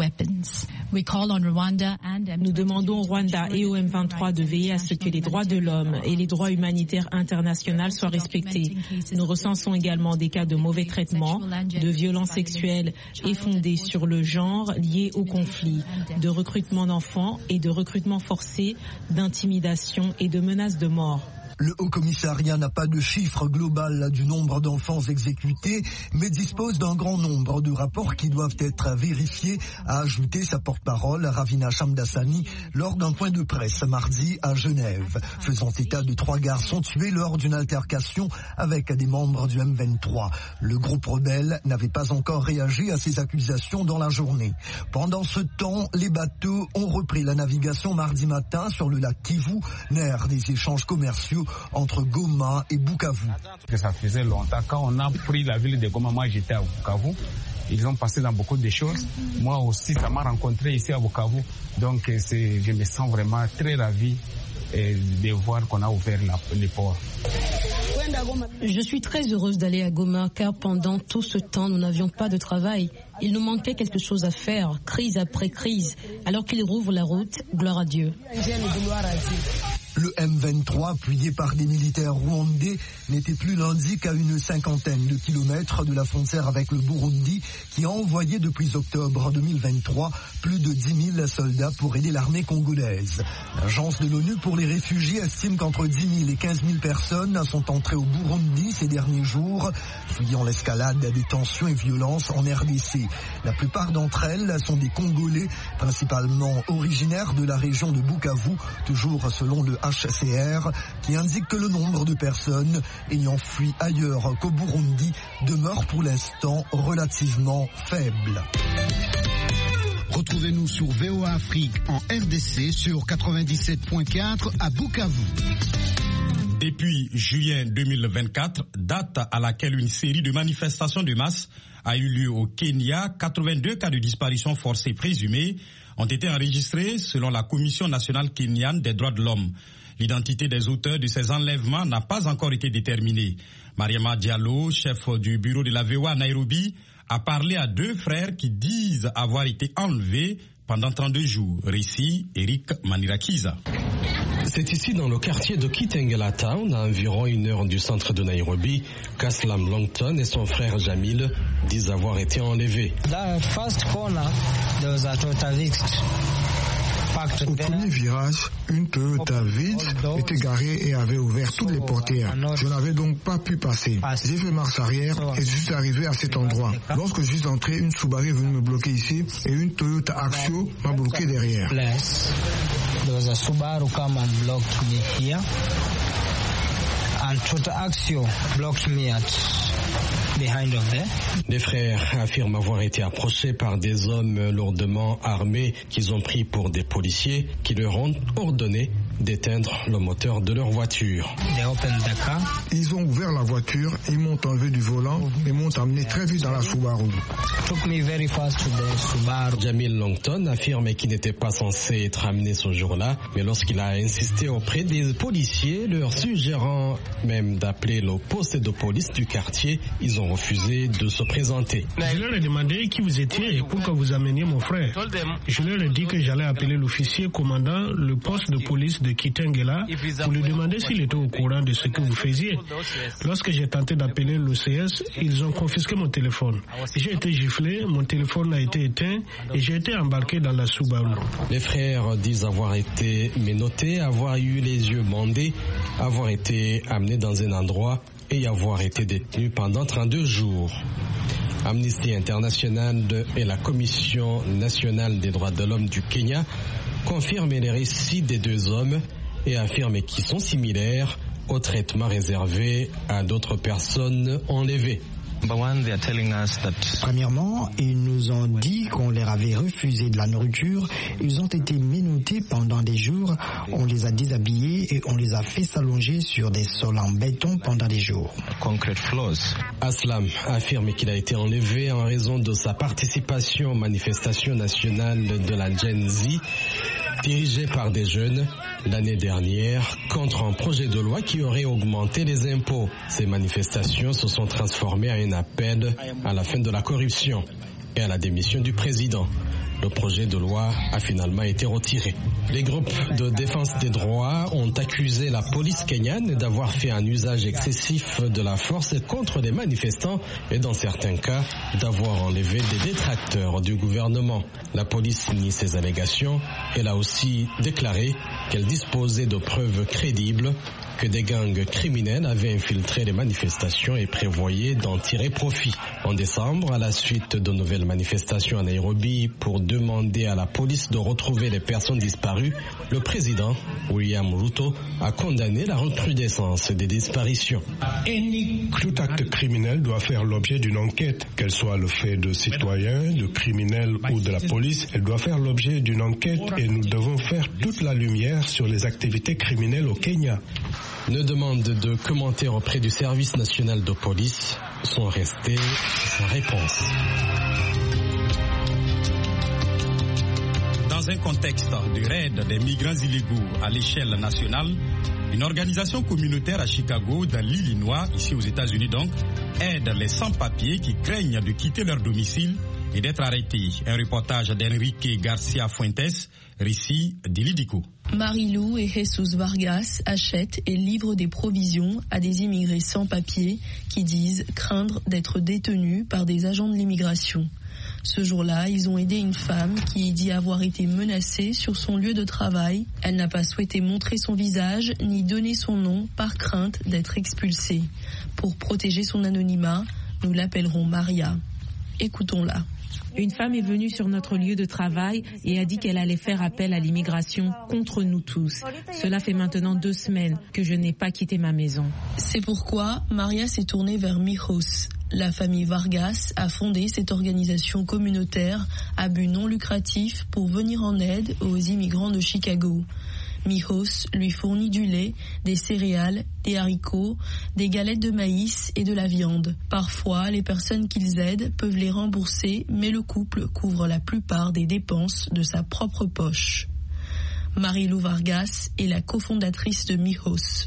Speaker 2: Nous demandons au Rwanda et au M23 de veiller à ce que les droits de l'homme et les droits humanitaires internationaux soient respectés. Nous recensons également des cas de mauvais traitements, de violences sexuelles et fondées sur le genre liés au conflit, de recrutement d'enfants et de recrutement forcé, d'intimidation et de menaces de mort.
Speaker 8: Le Haut Commissariat n'a pas de chiffre global du nombre d'enfants exécutés, mais dispose d'un grand nombre de rapports qui doivent être vérifiés, a ajouté sa porte-parole Ravina Shamdasani lors d'un point de presse mardi à Genève, faisant état de 3 garçons tués lors d'une altercation avec des membres du M23. Le groupe rebelle n'avait pas encore réagi à ces accusations dans la journée. Pendant ce temps, les bateaux ont repris la navigation mardi matin sur le lac Kivu, nerf des échanges commerciaux entre Goma et Bukavu.
Speaker 9: Ça faisait longtemps. Quand on a pris la ville de Goma, moi j'étais à Bukavu. Ils ont passé dans beaucoup de choses. Moi aussi, ça m'a rencontré ici à Bukavu. Donc je me sens vraiment très ravi de voir qu'on a ouvert les ports.
Speaker 4: Je suis très heureuse d'aller à Goma car pendant tout ce temps, nous n'avions pas de travail. Il nous manquait quelque chose à faire, crise après crise. Alors qu'ils rouvrent la route, gloire à Dieu.
Speaker 8: Le M23, appuyé par des militaires rwandais, n'était plus lundi qu'à une 50aine de kilomètres de la frontière avec le Burundi, qui a envoyé depuis octobre 2023 plus de 10 000 soldats pour aider l'armée congolaise. L'agence de l'ONU pour les réfugiés estime qu'entre 10 000 et 15 000 personnes sont entrées au Burundi ces derniers jours, fuyant l'escalade des tensions et violences en RDC. La plupart d'entre elles sont des Congolais, principalement originaires de la région de Bukavu, toujours selon le HCR, qui indique que le nombre de personnes ayant fui ailleurs qu'au Burundi demeure pour l'instant relativement faible.
Speaker 10: Retrouvez-nous sur VOA Afrique en RDC sur 97.4 à Bukavu.
Speaker 1: Depuis juillet 2024, date à laquelle une série de manifestations de masse a eu lieu au Kenya, 82 cas de disparition forcée présumés ont été enregistrés selon la Commission nationale kenyane des droits de l'homme. L'identité des auteurs de ces enlèvements n'a pas encore été déterminée. Mariama Diallo, chef du bureau de la VOA à Nairobi, a parlé à 2 frères qui disent avoir été enlevés pendant 32 jours. Récit, Eric Manirakiza.
Speaker 11: C'est ici dans le quartier de Kitengela Town, à environ 1 heure du centre de Nairobi, qu'Aslam Longton et son frère Jamil disent avoir été enlevés.
Speaker 12: Au premier virage, une Toyota vide était garée et avait ouvert toutes les portières. Je n'avais donc pas pu passer. J'ai fait marche arrière et je suis arrivé à cet endroit. Lorsque je suis entré, une Subaru est venue me bloquer ici et une Toyota Axio m'a bloqué derrière.
Speaker 11: Les frères affirment avoir été approchés par des hommes lourdement armés qu'ils ont pris pour des policiers qui leur ont ordonné d'éteindre le moteur de leur voiture.
Speaker 12: Ils ont ouvert la voiture, ils m'ont enlevé du volant et m'ont amené très vite dans la Subaru.
Speaker 11: Jamil Longton affirme qu'il n'était pas censé être amené ce jour-là, mais lorsqu'il a insisté auprès des policiers, leur suggérant même d'appeler le poste de police du quartier, ils ont refusé de se présenter.
Speaker 13: Je leur ai demandé qui vous étiez et pourquoi vous ameniez mon frère. Je leur ai dit que j'allais appeler l'officier commandant le poste de police de Kitengela pour lui demander s'il était au courant de ce que vous faisiez. Lorsque j'ai tenté d'appeler l'OCS, ils ont confisqué mon téléphone. J'ai été giflé, mon téléphone a été éteint et j'ai été embarqué dans la Subaru.
Speaker 11: Les frères disent avoir été menottés, avoir eu les yeux bandés, avoir été amenés dans un endroit et avoir été détenus pendant 32 jours. Amnesty International et la Commission nationale des droits de l'homme du Kenya confirment les récits des deux hommes et affirment qu'ils sont similaires au traitement réservé à d'autres personnes enlevées.
Speaker 14: Premièrement, ils nous ont dit qu'on leur avait refusé de la nourriture. Ils ont été menottés pendant des jours. On les a déshabillés et on les a fait s'allonger sur des sols en béton pendant des jours.
Speaker 11: Aslam affirme qu'il a été enlevé en raison de sa participation aux manifestations nationales de la Gen Z, dirigée par des jeunes l'année dernière contre un projet de loi qui aurait augmenté les impôts. Ces manifestations se sont transformées en un appel à la fin de la corruption et à la démission du président. Le projet de loi a finalement été retiré. Les groupes de défense des droits ont accusé la police kenyane d'avoir fait un usage excessif de la force contre les manifestants et dans certains cas d'avoir enlevé des détracteurs du gouvernement. La police nie ces allégations. Elle a aussi déclaré qu'elle disposait de preuves crédibles que des gangs criminels avaient infiltré les manifestations et prévoyaient d'en tirer profit. En décembre, à la suite de nouvelles manifestations à Nairobi pour demander à la police de retrouver les personnes disparues, le président William Ruto a condamné la recrudescence des disparitions.
Speaker 15: Tout acte criminel doit faire l'objet d'une enquête, qu'elle soit le fait de citoyens, de criminels ou de la police. Elle doit faire l'objet d'une enquête et nous devons faire toute la lumière sur les activités criminelles au Kenya.
Speaker 11: Nos demandes de commentaires auprès du service national de police sont restées sans réponse.
Speaker 1: Dans un contexte de raid des migrants illégaux à l'échelle nationale, une organisation communautaire à Chicago, dans l'Illinois, ici aux États-Unis donc, aide les sans-papiers qui craignent de quitter leur domicile et d'être arrêtés. Un reportage d'Enrique Garcia Fuentes, récit d'Ilidico.
Speaker 16: Marilou et Jesus Vargas achètent et livrent des provisions à des immigrés sans papier qui disent craindre d'être détenus par des agents de l'immigration. Ce jour-là, ils ont aidé une femme qui dit avoir été menacée sur son lieu de travail. Elle n'a pas souhaité montrer son visage ni donner son nom par crainte d'être expulsée. Pour protéger son anonymat, nous l'appellerons Maria. Écoutons-la.
Speaker 2: Une femme est venue sur notre lieu de travail et a dit qu'elle allait faire appel à l'immigration contre nous tous. Cela fait maintenant 2 semaines que je n'ai pas quitté ma maison.
Speaker 16: C'est pourquoi Maria s'est tournée vers Mijos. La famille Vargas a fondé cette organisation communautaire à but non lucratif pour venir en aide aux immigrants de Chicago. Mijos lui fournit du lait, des céréales, des haricots, des galettes de maïs et de la viande. Parfois, les personnes qu'ils aident peuvent les rembourser, mais le couple couvre la plupart des dépenses de sa propre poche. Marilou Vargas est la cofondatrice de Mijos.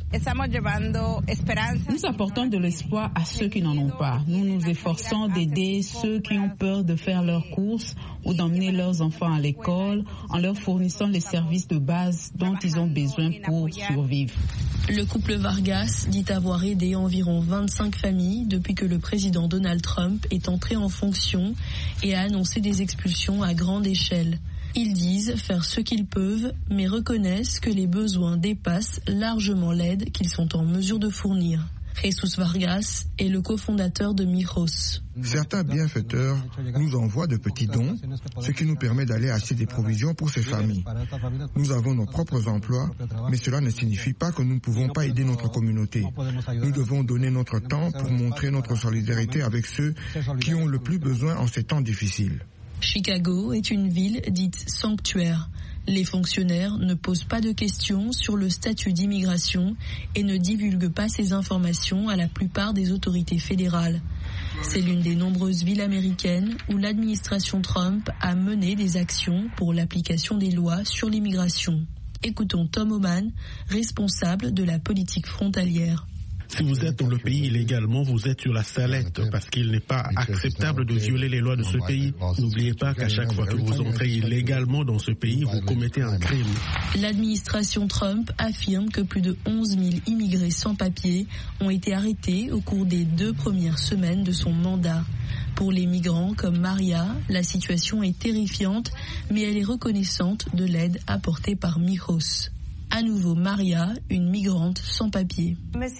Speaker 17: Nous apportons de l'espoir à ceux qui n'en ont pas. Nous nous efforçons d'aider ceux qui ont peur de faire leurs courses ou d'emmener leurs enfants à l'école en leur fournissant les services de base dont ils ont besoin pour survivre.
Speaker 16: Le couple Vargas dit avoir aidé environ 25 familles depuis que le président Donald Trump est entré en fonction et a annoncé des expulsions à grande échelle. Ils disent faire ce qu'ils peuvent, mais reconnaissent que les besoins dépassent largement l'aide qu'ils sont en mesure de fournir. Jesus Vargas est le cofondateur de Mijos.
Speaker 12: Certains bienfaiteurs nous envoient de petits dons, ce qui nous permet d'aller acheter des provisions pour ces familles. Nous avons nos propres emplois, mais cela ne signifie pas que nous ne pouvons pas aider notre communauté. Nous devons donner notre temps pour montrer notre solidarité avec ceux qui ont le plus besoin en ces temps difficiles.
Speaker 16: Chicago est une ville dite sanctuaire. Les fonctionnaires ne posent pas de questions sur le statut d'immigration et ne divulguent pas ces informations à la plupart des autorités fédérales. C'est l'une des nombreuses villes américaines où l'administration Trump a mené des actions pour l'application des lois sur l'immigration. Écoutons Tom Oman, responsable de la politique frontalière.
Speaker 18: Si vous êtes dans le pays illégalement, vous êtes sur la sellette parce qu'il n'est pas acceptable de violer les lois de ce pays. N'oubliez pas qu'à chaque fois que vous entrez illégalement dans ce pays, vous commettez un crime.
Speaker 16: L'administration Trump affirme que plus de 11 000 immigrés sans papier ont été arrêtés au cours des 2 premières semaines de son mandat. Pour les migrants comme Maria, la situation est terrifiante, mais elle est reconnaissante de l'aide apportée par Mijos. À nouveau Maria, une migrante sans papier.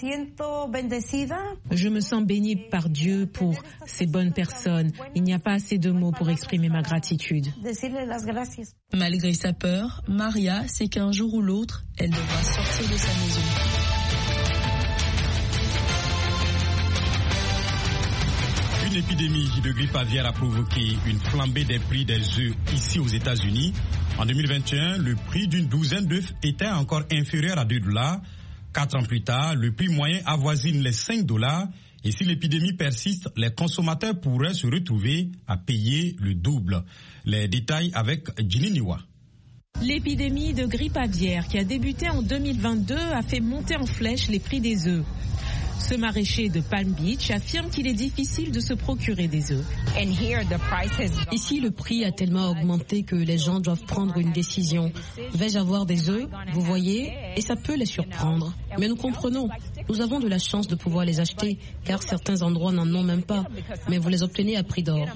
Speaker 2: Je me sens bénie par Dieu pour ces bonnes personnes. Il n'y a pas assez de mots pour exprimer ma gratitude.
Speaker 16: Malgré sa peur, Maria sait qu'un jour ou l'autre, elle devra sortir de sa maison.
Speaker 1: Une épidémie de grippe aviaire a provoqué une flambée des prix des œufs ici aux États-Unis. En 2021, le prix d'une douzaine d'œufs était encore inférieur à $2. 4 ans plus tard, le prix moyen avoisine les $5. Et si l'épidémie persiste, les consommateurs pourraient se retrouver à payer le double. Les détails avec Ginny Niwa.
Speaker 2: L'épidémie de grippe aviaire qui a débuté en 2022 a fait monter en flèche les prix des œufs. Ce maraîcher de Palm Beach affirme qu'il est difficile de se procurer des œufs.
Speaker 4: Ici, le prix a tellement augmenté que les gens doivent prendre une décision. Vais-je avoir des œufs? Vous voyez? Et ça peut les surprendre. Mais nous comprenons. Nous avons de la chance de pouvoir les acheter, car certains endroits n'en ont même pas. Mais vous les obtenez à prix d'or.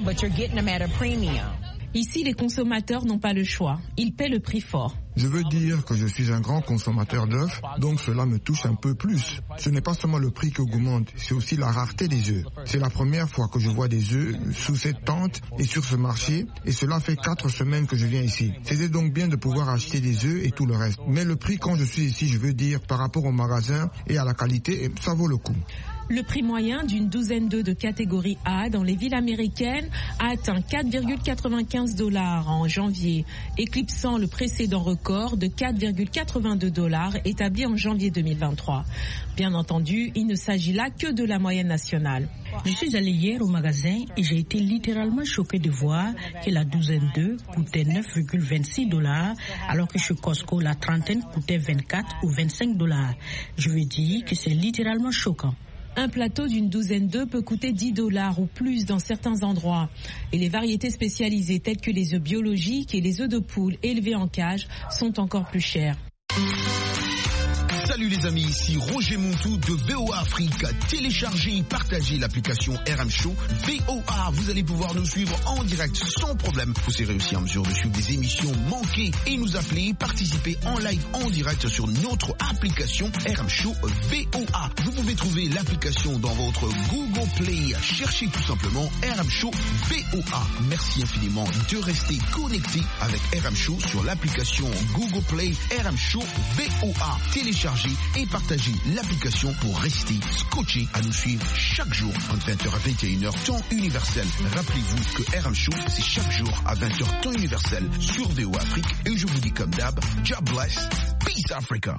Speaker 2: Ici, les consommateurs n'ont pas le choix. Ils paient le prix fort.
Speaker 12: Je veux dire que je suis un grand consommateur d'œufs, donc cela me touche un peu plus. Ce n'est pas seulement le prix qui augmente, c'est aussi la rareté des œufs. C'est la première fois que je vois des œufs sous cette tente et sur ce marché, et cela fait 4 semaines que je viens ici. C'était donc bien de pouvoir acheter des œufs et tout le reste. Mais le prix quand je suis ici, je veux dire, par rapport au magasin et à la qualité, ça vaut le coup.
Speaker 2: Le prix moyen d'une douzaine d'œufs de catégorie A dans les villes américaines a atteint $4,95 en janvier, éclipsant le précédent record de $4,82 établi en janvier 2023. Bien entendu, il ne s'agit là que de la moyenne nationale.
Speaker 19: Je suis allée hier au magasin et j'ai été littéralement choquée de voir que la douzaine d'œufs coûtait $9,26 alors que chez Costco, la trentaine coûtait $24 ou $25. Je veux dire que c'est littéralement choquant.
Speaker 2: Un plateau d'une douzaine d'œufs peut coûter $10 ou plus dans certains endroits. Et les variétés spécialisées telles que les œufs biologiques et les œufs de poule élevés en cage sont encore plus chers.
Speaker 20: Salut les amis, ici Roger Montou de VOA Afrique. Téléchargez et partagez l'application RM Show VOA. Vous allez pouvoir nous suivre en direct sans problème. Vous serez aussi en mesure de suivre des émissions manquées et nous appeler, participer en live en direct sur notre application RM Show VOA. Vous pouvez trouver l'application dans votre Google Play. Cherchez tout simplement RM Show VOA. Merci infiniment de rester connecté avec RM Show sur l'application Google Play RM Show VOA. Téléchargez et partagez l'application pour rester scotché à nous suivre chaque jour entre 20h à 21h temps universel. Rappelez-vous que RM Show c'est chaque jour à 20h temps universel sur VOA Afrique et je vous dis comme d'hab, God bless, peace Africa.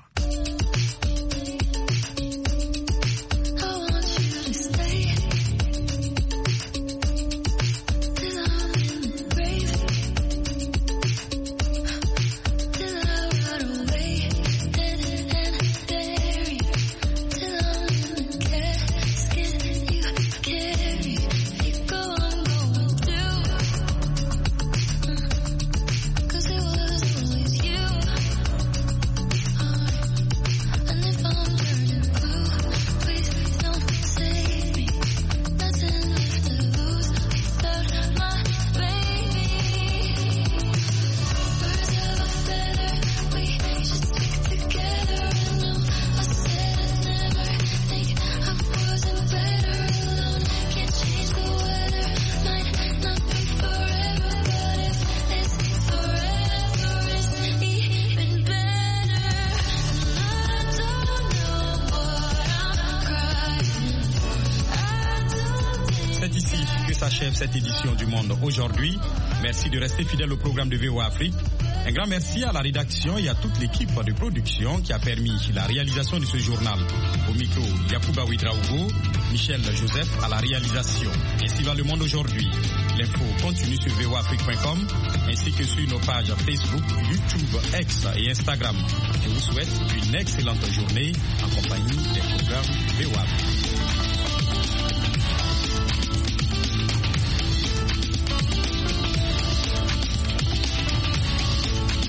Speaker 1: achève cette édition du Monde aujourd'hui. Merci de rester fidèle au programme de VOA Afrique. Un grand merci à la rédaction et à toute l'équipe de production qui a permis la réalisation de ce journal. Au micro, Yacouba Ouidraogo, Michel Joseph à la réalisation. Ainsi va le monde aujourd'hui. L'info continue sur voafrique.com ainsi que sur nos pages Facebook, YouTube, X et Instagram. Je vous souhaite une excellente journée en compagnie des programmes VOA Afrique.